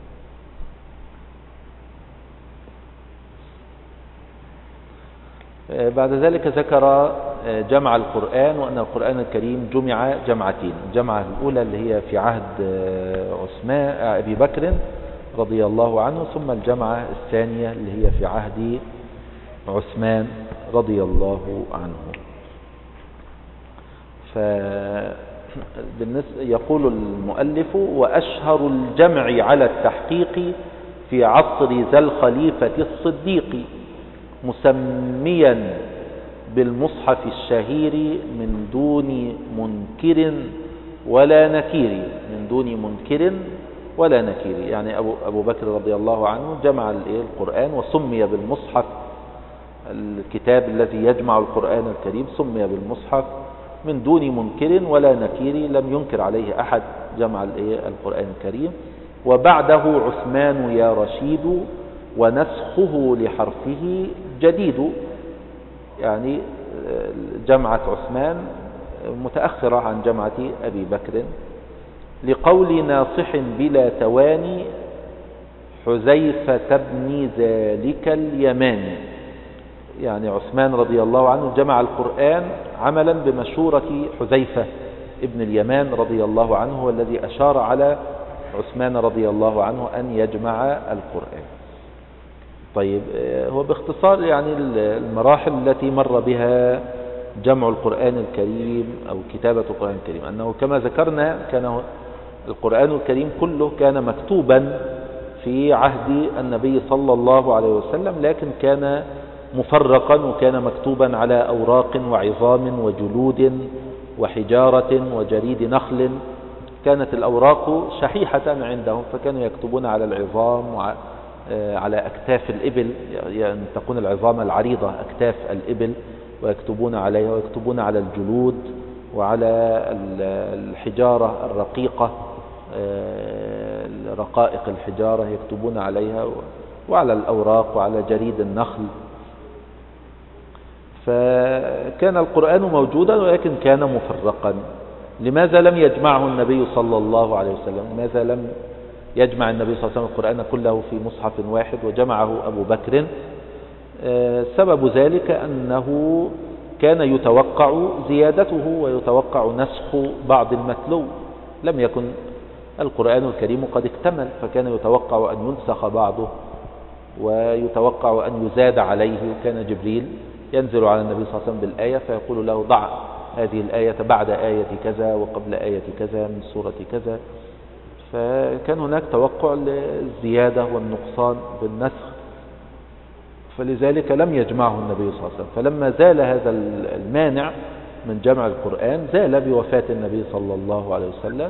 بعد ذلك ذكر جمع القرآن، وأن القرآن الكريم جمع جمعتين. الجمعة الأولى اللي هي في عهد عثمان أبي بكر رضي الله عنه، ثم الجمعة الثانية اللي هي في عهد عثمان رضي الله عنه. فبالنسبة يقول المؤلف: وأشهر الجمع على التحقيق في عصر ذا الخليفة الصديق، مسميا بالمصحف الشهير من دون منكر ولا نكير. من دون منكر ولا نكير، يعني أبو, أبو بكر رضي الله عنه جمع القرآن وسمي بالمصحف. الكتاب الذي يجمع القرآن الكريم سمي بالمصحف من دون منكر ولا نكير، لم ينكر عليه أحد جمع القرآن الكريم. وبعده عثمان يا رشيد، ونسخه لحرفه جديد. يعني جمعة عثمان متأخرة عن جمعة أبي بكر، لقول ناصح بلا تواني حذيفة بن ذلك اليماني. يعني عثمان رضي الله عنه جمع القرآن عملا بمشورة حذيفة ابن اليمان رضي الله عنه، هو الذي أشار على عثمان رضي الله عنه أن يجمع القرآن. طيب، هو باختصار يعني المراحل التي مر بها جمع القرآن الكريم أو كتابة القرآن الكريم، أنه كما ذكرنا كان القرآن الكريم كله كان مكتوبا في عهد النبي صلى الله عليه وسلم، لكن كان مفرقا وكان مكتوبا على أوراق وعظام وجلود وحجارة وجريد نخل. كانت الأوراق شحيحة عندهم، فكانوا يكتبون على العظام وعلى أكتاف الإبل، يعني تكون العظام العريضة أكتاف الإبل، ويكتبون عليها، ويكتبون على الجلود وعلى الحجارة الرقيقة، رقائق الحجارة يكتبون عليها، وعلى الأوراق وعلى جريد النخل. فكان القرآن موجودا ولكن كان مفرقا. لماذا لم يجمعه النبي صلى الله عليه وسلم؟ لماذا لم يجمع النبي صلى الله عليه وسلم القرآن كله في مصحف واحد وجمعه أبو بكر؟ سبب ذلك أنه كان يتوقع زيادته ويتوقع نسخ بعض المتلو. لم يكن القرآن الكريم قد اكتمل، فكان يتوقع أن ينسخ بعضه ويتوقع أن يزاد عليه. كان جبريل ينزل على النبي صلى الله عليه وسلم بالآية فيقول له: ضع هذه الآية بعد آية كذا وقبل آية كذا من سورة كذا. فكان هناك توقع للزيادة والنقصان بالنسخ، فلذلك لم يجمعه النبي صلى الله عليه وسلم. فلما زال هذا المانع من جمع القرآن زال بوفاة النبي صلى الله عليه وسلم،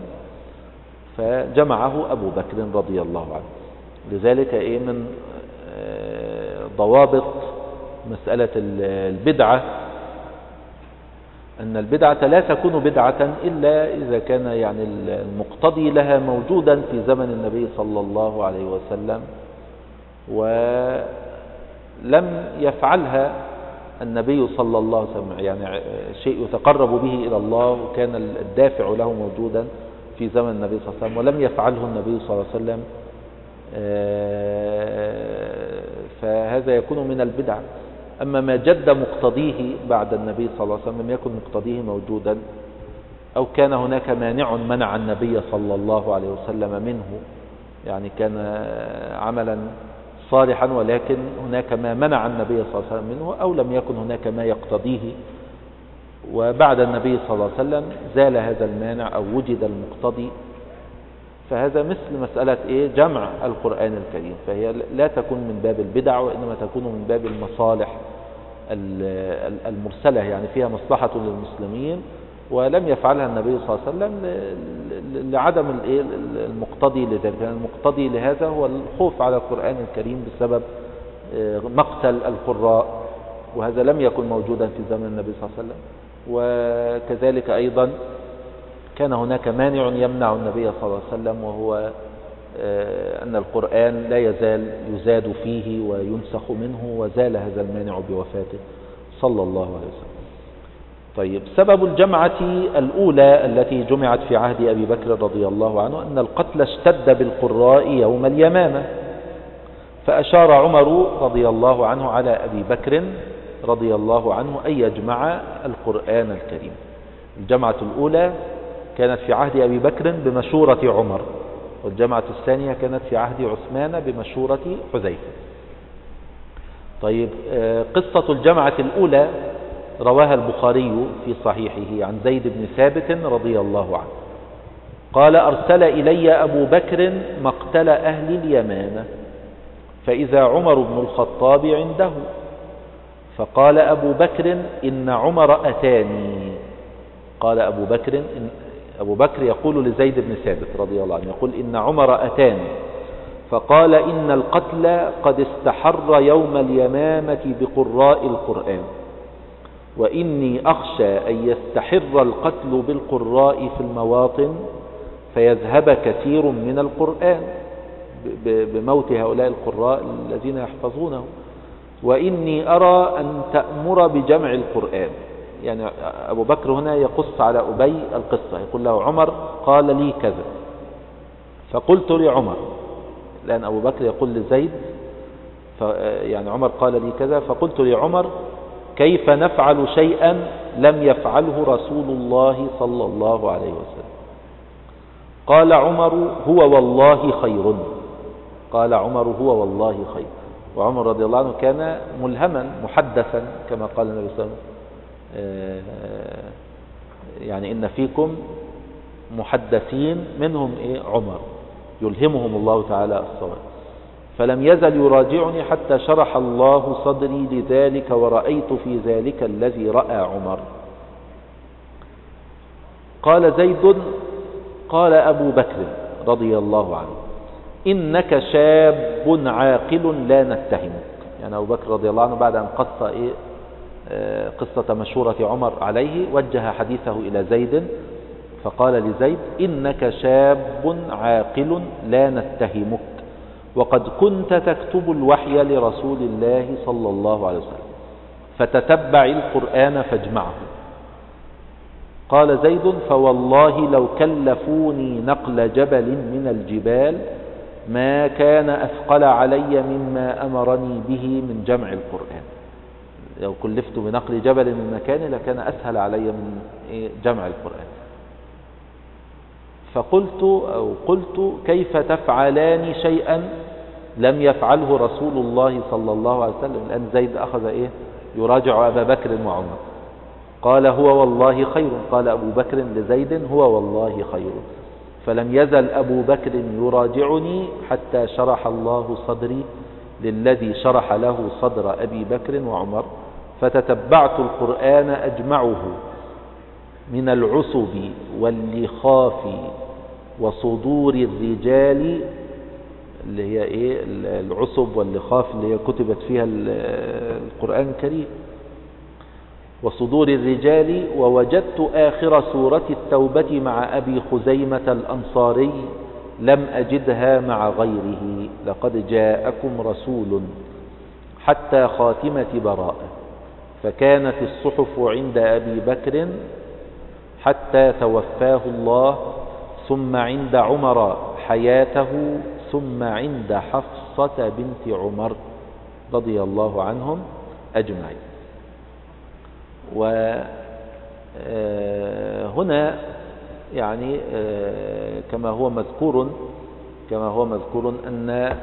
فجمعه أبو بكر رضي الله عنه. لذلك إيه من ضوابط مسألة البدعة أن البدعة لا تكون بدعة إلا إذا كان يعني المقتضي لها موجودا في زمن النبي صلى الله عليه وسلم، ولم يفعلها النبي صلى الله عليه وسلم، يعني شيء يتقرب به إلى الله وكان الدافع له موجودا في زمن النبي صلى الله عليه وسلم ولم يفعله النبي صلى الله عليه وسلم، فهذا يكون من البدع. أما ما جد مقتضيه بعد النبي صلى الله عليه وسلم لم يكن مقتضيه موجودا، أو كان هناك مانع منع النبي صلى الله عليه وسلم منه، يعني كان عملا صالحا ولكن هناك ما منع النبي صلى الله عليه وسلم منه، أو لم يكن هناك ما يقتضيه، وبعد النبي صلى الله عليه وسلم زال هذا المانع أو وجد المقتضي. فهذا مثل مسألة إيه جمع القرآن الكريم، فهي لا تكون من باب البدع وإنما تكون من باب المصالح المرسلة، يعني فيها مصلحة للمسلمين، ولم يفعلها النبي صلى الله عليه وسلم لعدم المقتضي لذلك. المقتضي لهذا هو الخوف على القرآن الكريم بسبب مقتل القراء، وهذا لم يكن موجودا في زمن النبي صلى الله عليه وسلم. وكذلك أيضا كان هناك مانع يمنع النبي صلى الله عليه وسلم، وهو أن القرآن لا يزال يزاد فيه وينسخ منه، وزال هذا المانع بوفاته صلى الله عليه وسلم. طيب، سبب الجمعة الأولى التي جمعت في عهد أبي بكر رضي الله عنه أن القتل اشتد بالقراء يوم اليمامة، فأشار عمر رضي الله عنه على أبي بكر رضي الله عنه أن يجمع القرآن الكريم. الجمعة الأولى كانت في عهد أبي بكر بمشورة عمر، والجمعة الثانية كانت في عهد عثمان بمشورة حذيفة. طيب، قصة الجمعة الأولى رواها البخاري في صحيحه عن زيد بن ثابت رضي الله عنه قال: أرسل إلي أبو بكر مقتل أهل اليمامة، فإذا عمر بن الخطاب عنده، فقال أبو بكر: إن عمر أتاني. قال أبو بكر إن أبو بكر يقول لزيد بن ثابت رضي الله عنه، يقول: إن عمر أتاني فقال: إن القتل قد استحر يوم اليمامة بقراء القرآن، وإني أخشى أن يستحر القتل بالقراء في المواطن فيذهب كثير من القرآن بموت هؤلاء القراء الذين يحفظونه، وإني أرى أن تأمر بجمع القرآن. يعني أبو بكر هنا يقص على أبي القصة، يقول له: عمر قال لي كذا، فقلت لعمر، لأن أبو بكر يقول لزيد، يعني عمر قال لي كذا، فقلت لعمر: كيف نفعل شيئا لم يفعله رسول الله صلى الله عليه وسلم؟ قال عمر: هو والله خير. قال عمر: هو والله خير. وعمر رضي الله عنه كان ملهما محدثا كما قال النبي صلى الله عليه وسلم، يعني إن فيكم محدثين منهم إيه عمر يلهمهم الله تعالى الصواب. فلم يزل يراجعني حتى شرح الله صدري لذلك، ورأيت في ذلك الذي رأى عمر. قال زيد: قال أبو بكر رضي الله عنه: إنك شاب عاقل لا نتهمك. يعني أبو بكر رضي الله عنه بعد أن قص إيه قصة مشورة عمر عليه، وجه حديثه إلى زيد فقال لزيد: إنك شاب عاقل لا نتهمك، وقد كنت تكتب الوحي لرسول الله صلى الله عليه وسلم، فتتبع القرآن فاجمعه. قال زيد: فوالله لو كلفوني نقل جبل من الجبال ما كان أثقل علي مما أمرني به من جمع القرآن. لو كلفت بنقل جبل من مكانه لكان أسهل علي من جمع القرآن. فقلت أو قلت: كيف تفعلان شيئا لم يفعله رسول الله صلى الله عليه وسلم؟ الآن زيد أخذ إيه يراجع أبا بكر وعمر. قال: هو والله خير. قال أبو بكر لزيد: هو والله خير. فلم يزل أبو بكر يراجعني حتى شرح الله صدري للذي شرح له صدر أبي بكر وعمر، فتتبعت القرآن أجمعه من العصب واللخاف وصدور الرجال، اللي هي إيه العصب واللخاف اللي هي كتبت فيها القرآن الكريم، وصدور الرجال. ووجدت آخر سورة التوبة مع أبي خزيمة الأنصاري لم أجدها مع غيره: لقد جاءكم رسول، حتى خاتمة براءة. فكانت الصحف عند أبي بكر حتى توفاه الله، ثم عند عمر حياته، ثم عند حفصة بنت عمر رضي الله عنهم أجمعين. وهنا يعني كما هو مذكور كما هو مذكور أن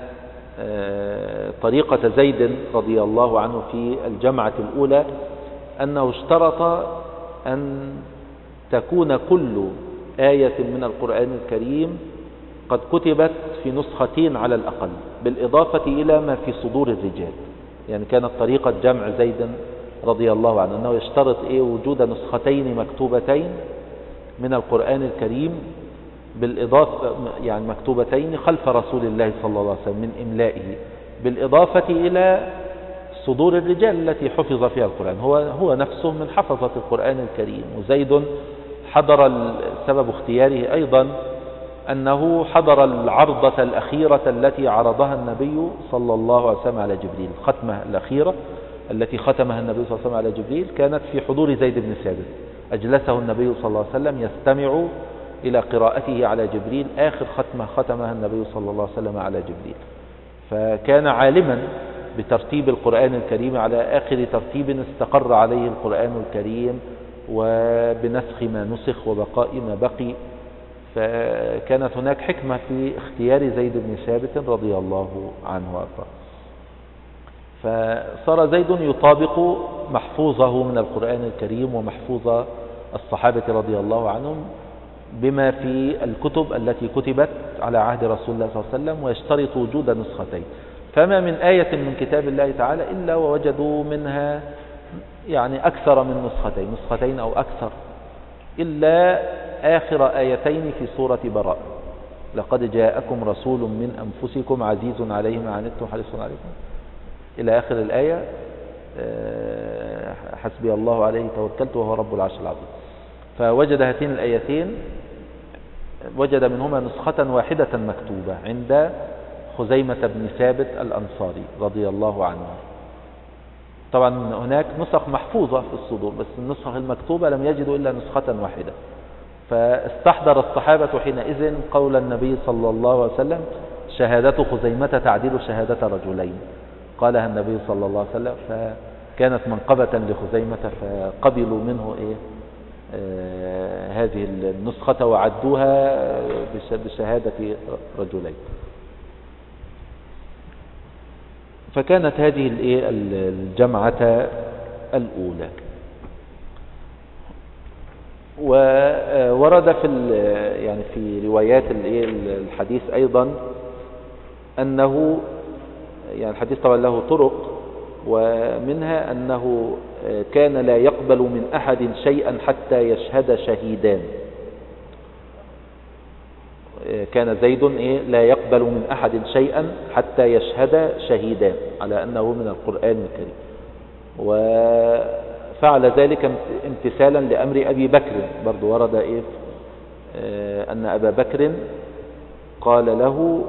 طريقة زيد رضي الله عنه في الجمعة الأولى أنه اشترط أن تكون كل آية من القرآن الكريم قد كتبت في نسختين على الأقل، بالإضافة إلى ما في صدور الرجال. يعني كانت طريقة جمع زيد رضي الله عنه أنه يشترط إيه وجود نسختين مكتوبتين من القرآن الكريم، بالإضافة يعني مكتوبتين خلف رسول الله صلى الله عليه وسلم من إملائه، بالإضافة إلى صدور الرجال التي حفظ فيها القرآن. هو هو نفسه من حفظة القرآن الكريم. وزيد حضر سبب اختياره أيضا أنه حضر العرضة الأخيرة التي عرضها النبي صلى الله عليه وسلم على جبريل. الختمة الأخيرة التي ختمها النبي صلى الله عليه وسلم على جبريل كانت في حضور زيد بن ثابت. أجلسه النبي صلى الله عليه وسلم يستمع إلى قراءته على جبريل، آخر ختمة ختمها النبي صلى الله عليه وسلم على جبريل. فكان عالما بترتيب القرآن الكريم على آخر ترتيب استقر عليه القرآن الكريم، وبنسخ ما نسخ وبقاء ما بقي. فكانت هناك حكمة في اختيار زيد بن ثابت رضي الله عنه وارضاه. فصار زيد يطابق محفوظه من القرآن الكريم ومحفوظ الصحابة رضي الله عنهم بما في الكتب التي كتبت على عهد رسول الله صلى الله عليه وسلم، ويشترط وجود نسختين. فما من آية من كتاب الله تعالى إلا ووجدوا منها يعني أكثر من نسختين، نسختين أو أكثر، إلا آخر آيتين في سورة براء: لقد جاءكم رسول من أنفسكم عزيز عليه ما عنتم حريص عليكم، إلى آخر الآية: حسبي الله عليه توكلت وهو رب العرش العظيم. فوجد هاتين الآيتين، وجد منهما نسخة واحدة مكتوبة عند خزيمة بن ثابت الأنصاري رضي الله عنه. طبعا هناك نسخ محفوظة في الصدور، بس النسخ المكتوبة لم يجدوا إلا نسخة واحدة. فاستحضر الصحابة حينئذ قول النبي صلى الله عليه وسلم: شهادة خزيمة تعدل شهادة رجلين. قالها النبي صلى الله عليه وسلم، فكانت منقبة لخزيمة، فقبلوا منه إيه آه هذه النسخة وعدوها بشهادة رجلين. فكانت هذه الجمعة الأولى. وورد في يعني في روايات الحديث أيضا أنه يعني الحديث طبعا له طرق، ومنها أنه كان لا يقبل من أحد شيئا حتى يشهد شهيدان. كان زيد لا يقبل من أحد شيئا حتى يشهد شهيدان، على أنه من القرآن الكريم. وفعل ذلك امتثالا لأمر أبي بكر. برضو ورد إيه أن أبا بكر قال له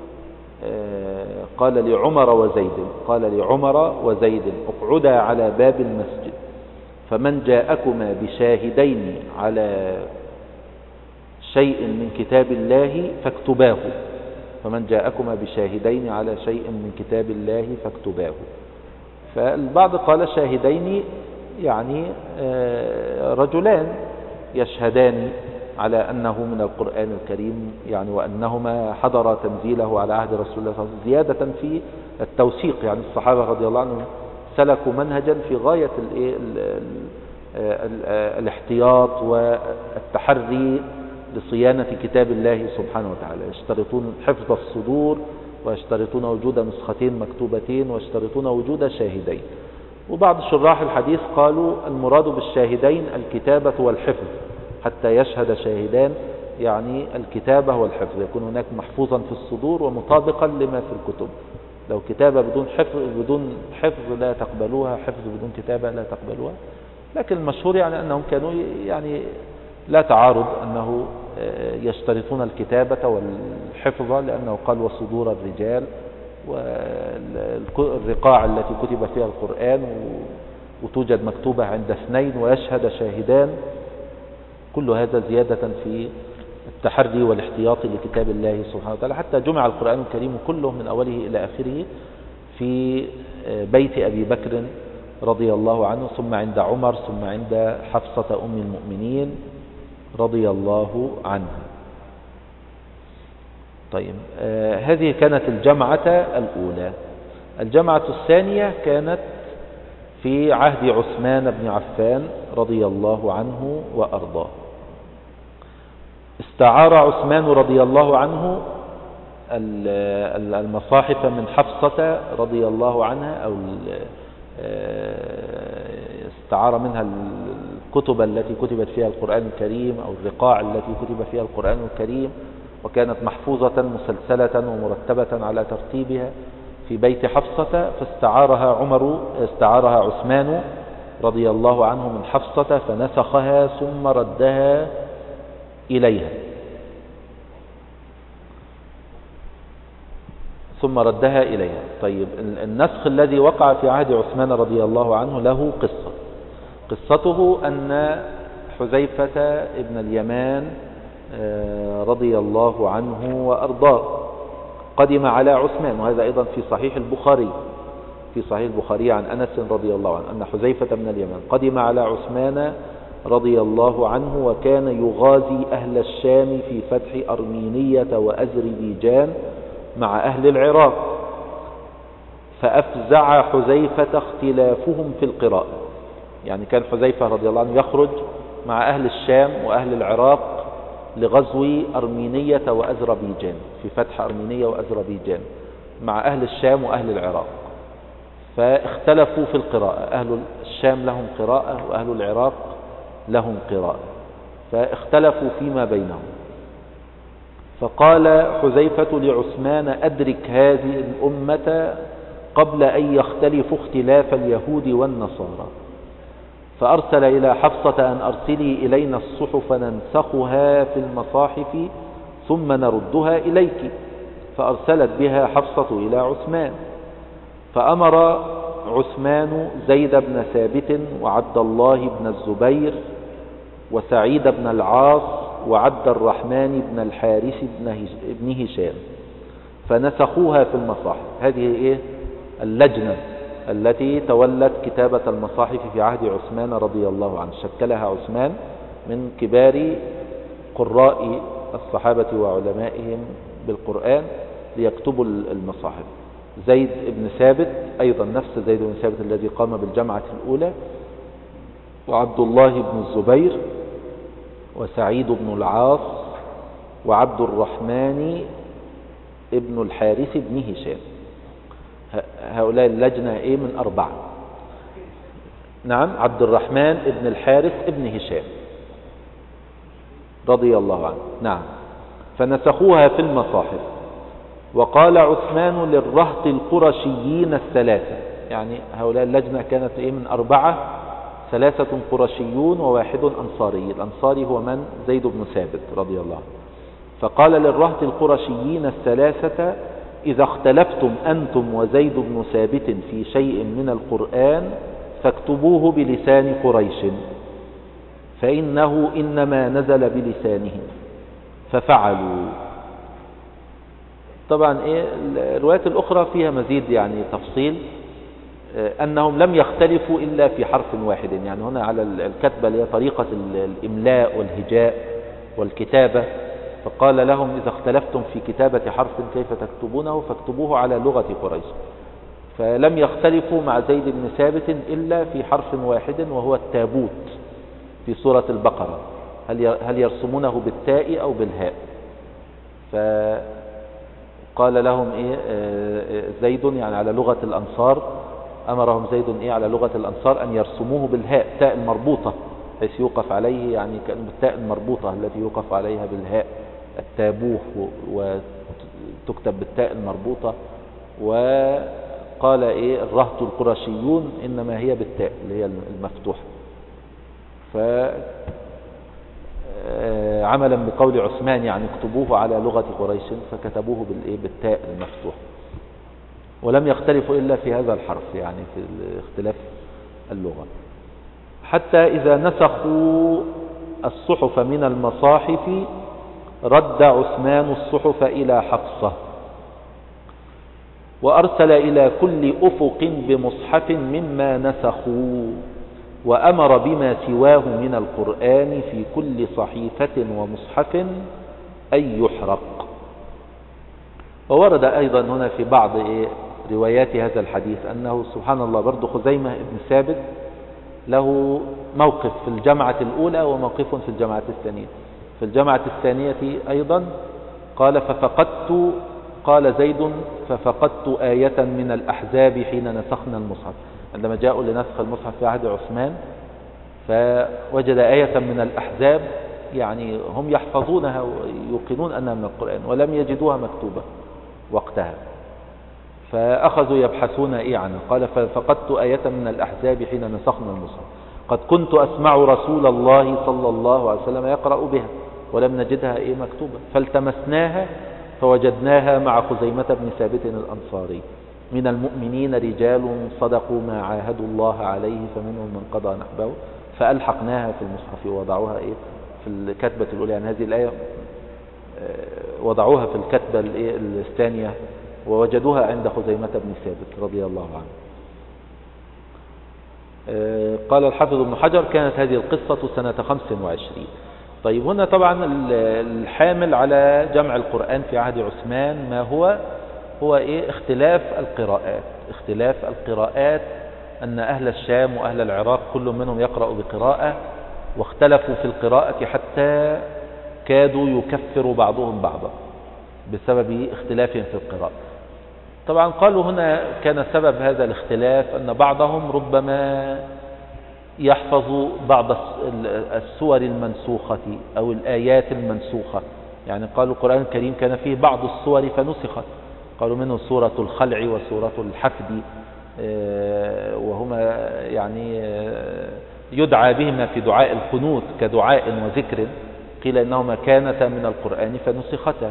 قال لعمر وزيد قال لعمر وزيد اقعدا على باب المسجد، فمن جاءكما بشاهدين على شيء من كتاب الله فاكتباه فمن جاءكما بشاهدين على شيء من كتاب الله فاكتباه. فالبعض قال شاهدين يعني رجلان يشهدان على أنه من القرآن الكريم، يعني وأنهما حضر تنزيله على عهد رسول الله صلى الله عليه وسلم، زيادة في التوثيق. يعني الصحابة رضي الله عنهم سلكوا منهجا في غاية الاحتياط والتحري لصيانة كتاب الله سبحانه وتعالى. يشترطون حفظ الصدور، ويشترطون وجود نسختين مكتوبتين، ويشترطون وجود شاهدين. وبعض شراح الحديث قالوا المراد بالشاهدين الكتابة والحفظ، حتى يشهد شاهدان يعني الكتابة والحفظ، يكون هناك محفوظا في الصدور ومطابقا لما في الكتب. لو كتابة بدون حفظ بدون حفظ لا تقبلوها، حفظ بدون كتابة لا تقبلوها. لكن المشهور يعني أنهم كانوا يعني لا تعارض أنه يشترطون الكتابة والحفظ، لأنه قال وصدور الرجال والرقاع التي كتب فيها القرآن وتوجد مكتوبة عند اثنين ويشهد شاهدان. كل هذا زيادة في التحري والاحتياط لكتاب الله سبحانه وتعالى، حتى جمع القرآن الكريم كله من أوله إلى آخره في بيت أبي بكر رضي الله عنه، ثم عند عمر، ثم عند حفصة أم المؤمنين رضي الله عنها. طيب آه هذه كانت الجمعة الأولى. الجمعة الثانية كانت في عهد عثمان بن عفان رضي الله عنه وأرضاه. استعار عثمان رضي الله عنه المصاحف من حفصة رضي الله عنها، أو استعار منها الكتب التي كتبت فيها القرآن الكريم، أو الرقاع التي كتب فيها القرآن الكريم، وكانت محفوظة مسلسلة ومرتبة على ترتيبها في بيت حفصة. فاستعارها عمر استعارها عثمان رضي الله عنه من حفصة، فنسخها ثم ردها إليها. ثم ردها إليها. طيب النسخ الذي وقع في عهد عثمان رضي الله عنه له قصة. قصته أن حذيفة ابن اليمان رضي الله عنه وأرضاه قدم على عثمان، وهذا أيضا في صحيح البخاري في صحيح البخاري عن أنس رضي الله عنه أن حذيفة بن اليمان قدم على عثمان رضي الله عنه، وكان يغازي أهل الشام في فتح أرمينية وأذربيجان مع أهل العراق، فأفزع حذيفة اختلافهم في القراءة. يعني كان حذيفة رضي الله عنه يخرج مع أهل الشام وأهل العراق لغزو أرمينية وأذربيجان، في فتح أرمينية وأذربيجان مع أهل الشام وأهل العراق، فاختلفوا في القراءة. أهل الشام لهم قراءة وأهل العراق لهم قراءة، فاختلفوا فيما بينهم. فقال حذيفة لعثمان: أدرك هذه الأمة قبل أن يختلفوا اختلاف اليهود والنصارى. فأرسل إلى حفصة أن أرسلي إلينا الصحف ننسخها في المصاحف ثم نردها إليك. فأرسلت بها حفصة إلى عثمان، فأمر عثمان زيد بن ثابت وعبد الله بن الزبير وسعيد بن العاص وعبد الرحمن بن الحارث بن هشام فنسخوها في المصاحف. هذه إيه؟ اللجنة التي تولت كتابة المصاحف في عهد عثمان رضي الله عنه، شكلها عثمان من كبار قراء الصحابة وعلمائهم بالقرآن ليكتبوا المصاحف. زيد بن ثابت أيضا نفس زيد بن ثابت الذي قام بالجمعة الأولى، وعبد الله بن الزبير وسعيد بن العاص وعبد الرحمن ابن الحارث بن هشام. هؤلاء اللجنة إيه؟ من أربعة. نعم، عبد الرحمن ابن الحارث ابن هشام رضي الله عنه. نعم، فنسخوها في المصاحف. وقال عثمان للرهط القرشيين الثلاثة، يعني هؤلاء اللجنة كانت إيه؟ من أربعة، ثلاثة قرشيون وواحد أنصاري. الأنصاري هو من؟ زيد بن ثابت رضي الله عنه. فقال للرهط القرشيين الثلاثة: إذا اختلفتم أنتم وزيد بن ثابت في شيء من القرآن فاكتبوه بلسان قريش، فإنه إنما نزل بلسانهم. ففعلوا. طبعا إيه الروايات الأخرى فيها مزيد يعني تفصيل، أنهم لم يختلفوا إلا في حرف واحد. يعني هنا على الكتبة اللي هي طريقة الإملاء والهجاء والكتابة، فقال لهم: إذا اختلفتم في كتابة حرف كيف تكتبونه فاكتبوه على لغة قريش. فلم يختلفوا مع زيد بن ثابت إلا في حرف واحد، وهو التابوت في سورة البقرة، هل يرسمونه بالتاء أو بالهاء. فقال لهم إيه زيد يعني على لغة الأنصار، أمرهم زيد إيه على لغة الأنصار أن يرسموه بالهاء، تاء المربوطة، حيث يوقف عليه يعني كأنه التاء المربوطة التي يوقف عليها بالهاء، التابوه، وتكتب بالتاء المربوطة. وقال إيه الرهط القرشيون إنما هي بالتاء اللي هي المفتوحة. فعملا بقول عثمان يعني اكتبوه على لغة قريش، فكتبوه بالإيه بالتاء المفتوحة. ولم يختلفوا إلا في هذا الحرف، يعني في اختلاف اللغة. حتى إذا نسخوا الصحف من المصاحف رد عثمان الصحف إلى حفصة، وأرسل إلى كل أفق بمصحف مما نسخوا، وأمر بما سواه من القرآن في كل صحيفة ومصحف أن يحرق. وورد أيضا هنا في بعض روايات هذا الحديث أنه سبحان الله برضو خزيمة بن ثابت له موقف في الجمعة الأولى وموقف في الجمعة الثانية. في الجمعة الثانية أيضا قال: ففقدت قال زيد ففقدت آية من الأحزاب حين نسخنا المصحف. عندما جاءوا لنسخ المصحف في عهد عثمان فوجد آية من الأحزاب، يعني هم يحفظونها ويوقنون أنها من القرآن ولم يجدوها مكتوبة وقتها، فأخذوا يبحثون إيه عنها. قال: ففقدت آية من الأحزاب حين نسخنا المصحف، قد كنت أسمع رسول الله صلى الله عليه وسلم يقرأ بها ولم نجدها إيه مكتوبة، فالتمسناها فوجدناها مع خزيمة بن ثابت الأنصاري: من المؤمنين رجال صدقوا ما عاهدوا الله عليه فمنهم من قضى نحبه فألحقناها في المصحف ووضعوها إيه في الكتبة الأولى. يعني هذه الآية وضعوها في الكتبة الثانية ووجدوها عند خزيمة بن ثابت رضي الله عنه. قال الحافظ ابن حجر: كانت هذه القصة سنة خمس وعشرين. طيب هنا طبعا الحامل على جمع القرآن في عهد عثمان ما هو هو إيه؟ اختلاف القراءات. اختلاف القراءات أن أهل الشام وأهل العراق كل منهم يقرأ بقراءة، واختلفوا في القراءة حتى كادوا يكفروا بعضهم بعضا بسبب اختلافهم في القراءة. طبعا قالوا هنا كان سبب هذا الاختلاف أن بعضهم ربما يحفظ بعض السور المنسوخة أو الآيات المنسوخة. يعني قالوا القرآن الكريم كان فيه بعض السور فنسخت، قالوا منه سورة الخلع وسورة الحفد، وهما يعني يدعى بهما في دعاء القنوت كدعاء وذكر، قيل إنهما كانتا من القرآن فنسختا،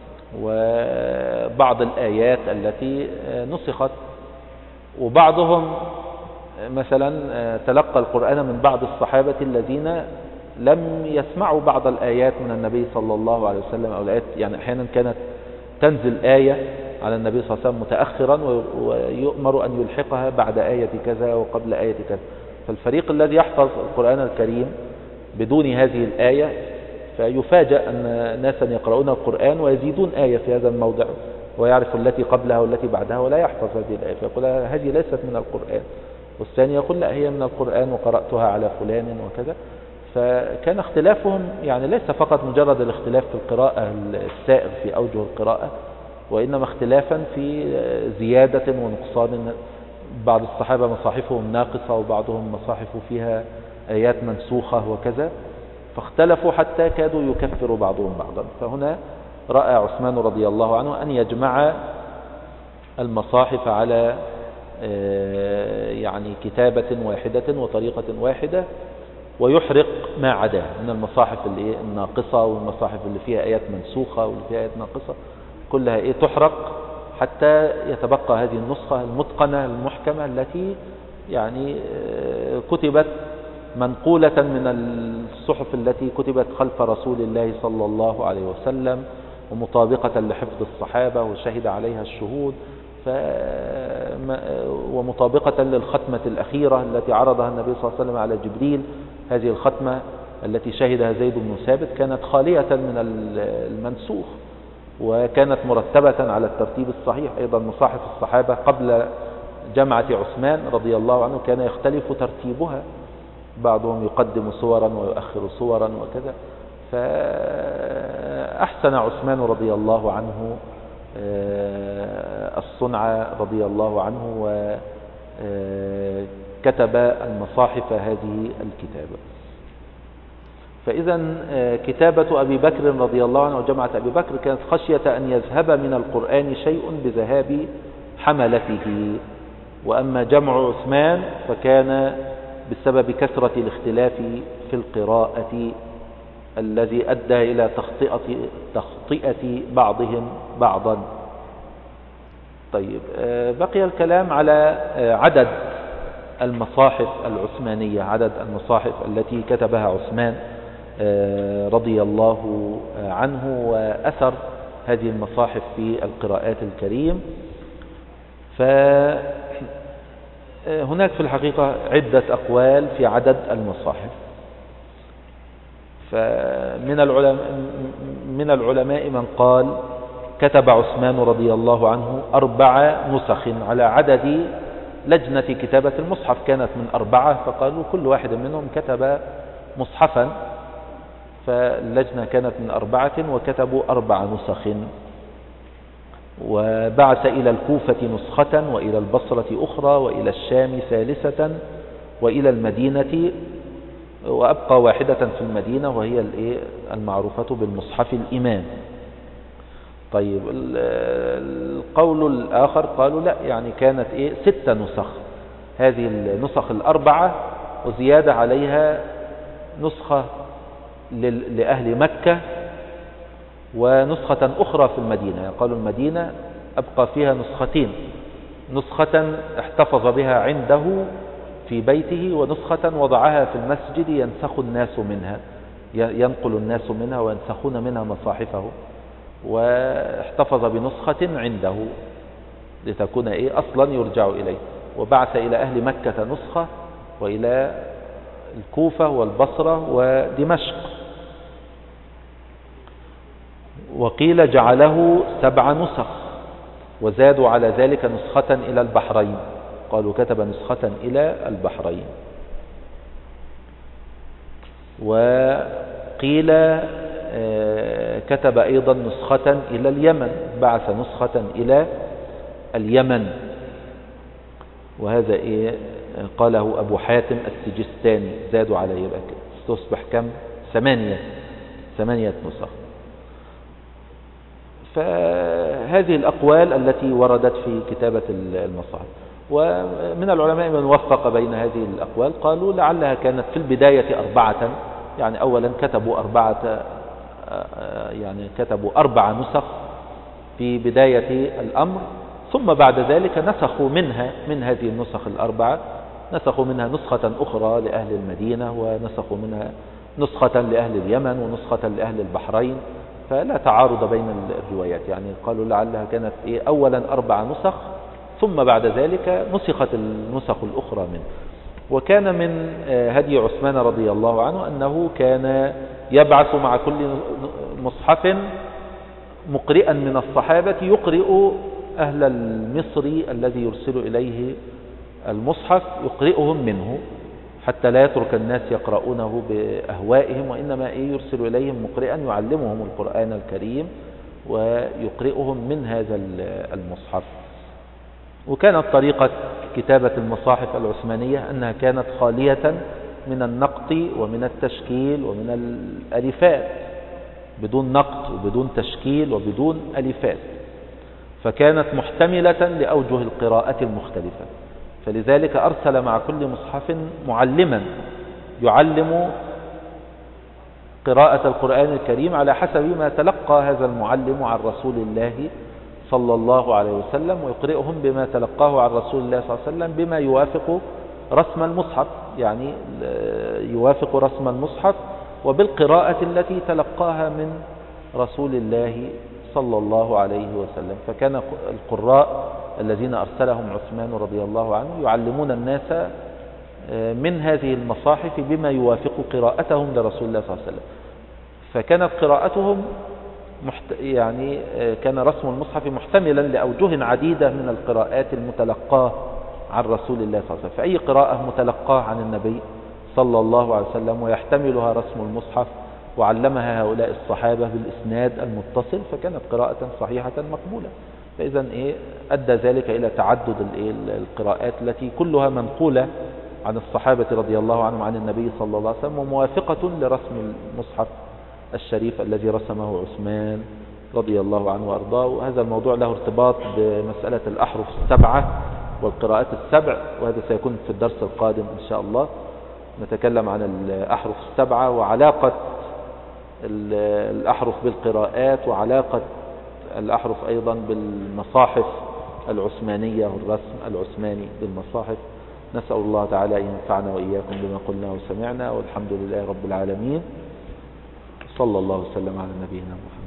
وبعض الآيات التي نسخت. وبعضهم مثلا تلقى القرآن من بعض الصحابة الذين لم يسمعوا بعض الآيات من النبي صلى الله عليه وسلم، أو الآيات يعني أحيانا كانت تنزل آية على النبي صلى الله عليه وسلم متأخرا ويؤمر أن يلحقها بعد آية كذا وقبل آية كذا. فالفريق الذي يحفظ القرآن الكريم بدون هذه الآية فيفاجأ أن ناسا يقرؤون القرآن ويزيدون آية في هذا الموضع ويعرف التي قبلها والتي بعدها ولا يحفظ هذه الآية، فيقول هذه ليست من القرآن، والثاني يقول لا هي من القرآن وقرأتها على فلان وكذا. فكان اختلافهم يعني ليس فقط مجرد الاختلاف في القراءة السائر في أوجه القراءة، وإنما اختلافا في زيادة ونقصان. بعض الصحابة مصاحفهم ناقصة وبعضهم مصاحف فيها آيات منسوخة وكذا، فاختلفوا حتى كادوا يكفروا بعضهم بعضا. فهنا رأى عثمان رضي الله عنه أن يجمع المصاحف على يعني كتابة واحدة وطريقة واحدة، ويحرق ما عداه من المصاحف اللي الناقصة والمصاحف اللي فيها آيات منسوخة واللي فيها آيات ناقصة، كلها إيه تحرق حتى يتبقى هذه النسخة المتقنة المحكمة التي يعني كتبت منقولة من الصحف التي كتبت خلف رسول الله صلى الله عليه وسلم، ومطابقة لحفظ الصحابة وشهد عليها الشهود، ومطابقة للختمة الأخيرة التي عرضها النبي صلى الله عليه وسلم على جبريل. هذه الختمة التي شهدها زيد بن ثابت كانت خالية من المنسوخ، وكانت مرتبة على الترتيب الصحيح. أيضا مصاحف الصحابة قبل جمعة عثمان رضي الله عنه كان يختلف ترتيبها، بعضهم يقدم صورا ويؤخر صورا وكذا. فأحسن عثمان رضي الله عنه الصنع رضي الله عنه وكتب المصاحف هذه الكتابة. فإذا كتابة أبي بكر رضي الله عنه وجمعة أبي بكر كانت خشية أن يذهب من القرآن شيء بذهاب حملته، وأما جمع عثمان فكان بسبب كثرة الاختلاف في القراءة الذي أدى إلى تخطئة, تخطئة بعضهم بعضا. طيب بقي الكلام على عدد المصاحف العثمانية، عدد المصاحف التي كتبها عثمان رضي الله عنه وأثر هذه المصاحف في القراءات الكريم. فهناك في الحقيقة عدة أقوال في عدد المصاحف. فمن العلماء من العلماء من قال كتب عثمان رضي الله عنه أربع نسخ على عدد لجنة كتابة المصحف، كانت من أربعة، فقالوا كل واحد منهم كتب مصحفا، فاللجنة كانت من أربعة وكتبوا أربع نسخ. وبعث إلى الكوفة نسخة، وإلى البصرة أخرى، وإلى الشام ثالثة، وإلى المدينة، وأبقى واحدة في المدينة وهي المعروفة بالمصحف الإمام. طيب القول الآخر قالوا لا، يعني كانت إيه ست نسخ، هذه النسخ الأربعة وزيادة عليها نسخة لأهل مكة ونسخة أخرى في المدينة. قالوا المدينة أبقى فيها نسختين، نسخة احتفظ بها عنده في بيته، ونسخة وضعها في المسجد ينسخ الناس منها، ينقل الناس منها وينسخون منها مصاحفه، واحتفظ بنسخة عنده لتكون إيه أصلا يرجع إليه. وبعث إلى أهل مكة نسخة، وإلى الكوفة والبصرة ودمشق. وقيل جعله سبع نسخ، وزادوا على ذلك نسخة إلى البحرين، قالوا كتب نسخة إلى البحرين. وقيل كتب أيضا نسخة إلى اليمن، بعث نسخة إلى اليمن. وهذا إيه قاله أبو حاتم السجستاني، زادوا عليه يبقى تصبح كم؟ ثمانية ثمانية نسخ. فهذه الأقوال التي وردت في كتابة المصاحف. ومن العلماء من وفق بين هذه الأقوال، قالوا لعلها كانت في البداية أربعة، يعني أولا كتبوا أربعة، يعني كتبوا أربع نسخ في بداية الأمر، ثم بعد ذلك نسخوا منها، من هذه النسخ الأربعة نسخوا منها نسخة أخرى لأهل المدينة، ونسخوا منها نسخة لأهل اليمن، ونسخة لأهل البحرين، فلا تعارض بين الروايات. يعني قالوا لعلها كانت إيه أولا أربع نسخ، ثم بعد ذلك نسخت النسخ الأخرى منه. وكان من هدي عثمان رضي الله عنه أنه كان يبعث مع كل مصحف مقرئا من الصحابة يقرئ أهل المصري الذي يرسل إليه المصحف، يقرئهم منه حتى لا يترك الناس يقرؤونه بأهوائهم، وإنما إيه يرسل إليهم مقرئا يعلمهم القرآن الكريم ويقرئهم من هذا المصحف. وكانت طريقة كتابة المصاحف العثمانية أنها كانت خالية من النقط ومن التشكيل ومن الألفات، بدون نقط وبدون تشكيل وبدون ألفات، فكانت محتملة لأوجه القراءة المختلفة. فلذلك أرسل مع كل مصحف معلما يعلم قراءة القرآن الكريم على حسب ما تلقى هذا المعلم عن رسول الله صلى الله عليه وسلم، ويقرئهم بما تلقاه عن رسول الله صلى الله عليه وسلم بما يوافق رسم المصحف، يعني يوافق رسم المصحف وبالقراءة التي تلقاها من رسول الله صلى الله عليه وسلم. فكان القراء الذين أرسلهم عثمان رضي الله عنه يعلمون الناس من هذه المصاحف بما يوافق قراءتهم لرسول الله صلى الله عليه وسلم. فكانت قراءتهم محت... يعني كان رسم المصحف محتملا لأوجه عديدة من القراءات المتلقاة عن رسول الله صلى الله عليه وسلم. فأي قراءة متلقاة عن النبي صلى الله عليه وسلم ويحتملها رسم المصحف وعلمها هؤلاء الصحابة بالإسناد المتصل، فكانت قراءة صحيحة مقبولة. فإذا إيه أدى ذلك إلى تعدد القراءات التي كلها منقولة عن الصحابة رضي الله عنهم عن النبي صلى الله عليه وسلم، وموافقة لرسم المصحف الشريف الذي رسمه عثمان رضي الله عنه وأرضاه. وهذا الموضوع له ارتباط بمسألة الأحرف السبعة والقراءات السبع، وهذا سيكون في الدرس القادم إن شاء الله. نتكلم عن الأحرف السبعة وعلاقة الأحرف بالقراءات، وعلاقة الأحرف أيضا بالمصاحف العثمانية والرسم العثماني بالمصاحف. نسأل الله تعالى أن ينفعنا وإياكم بما قلنا وسمعنا، والحمد لله رب العالمين. صلى الله وسلم على نبينا محمد.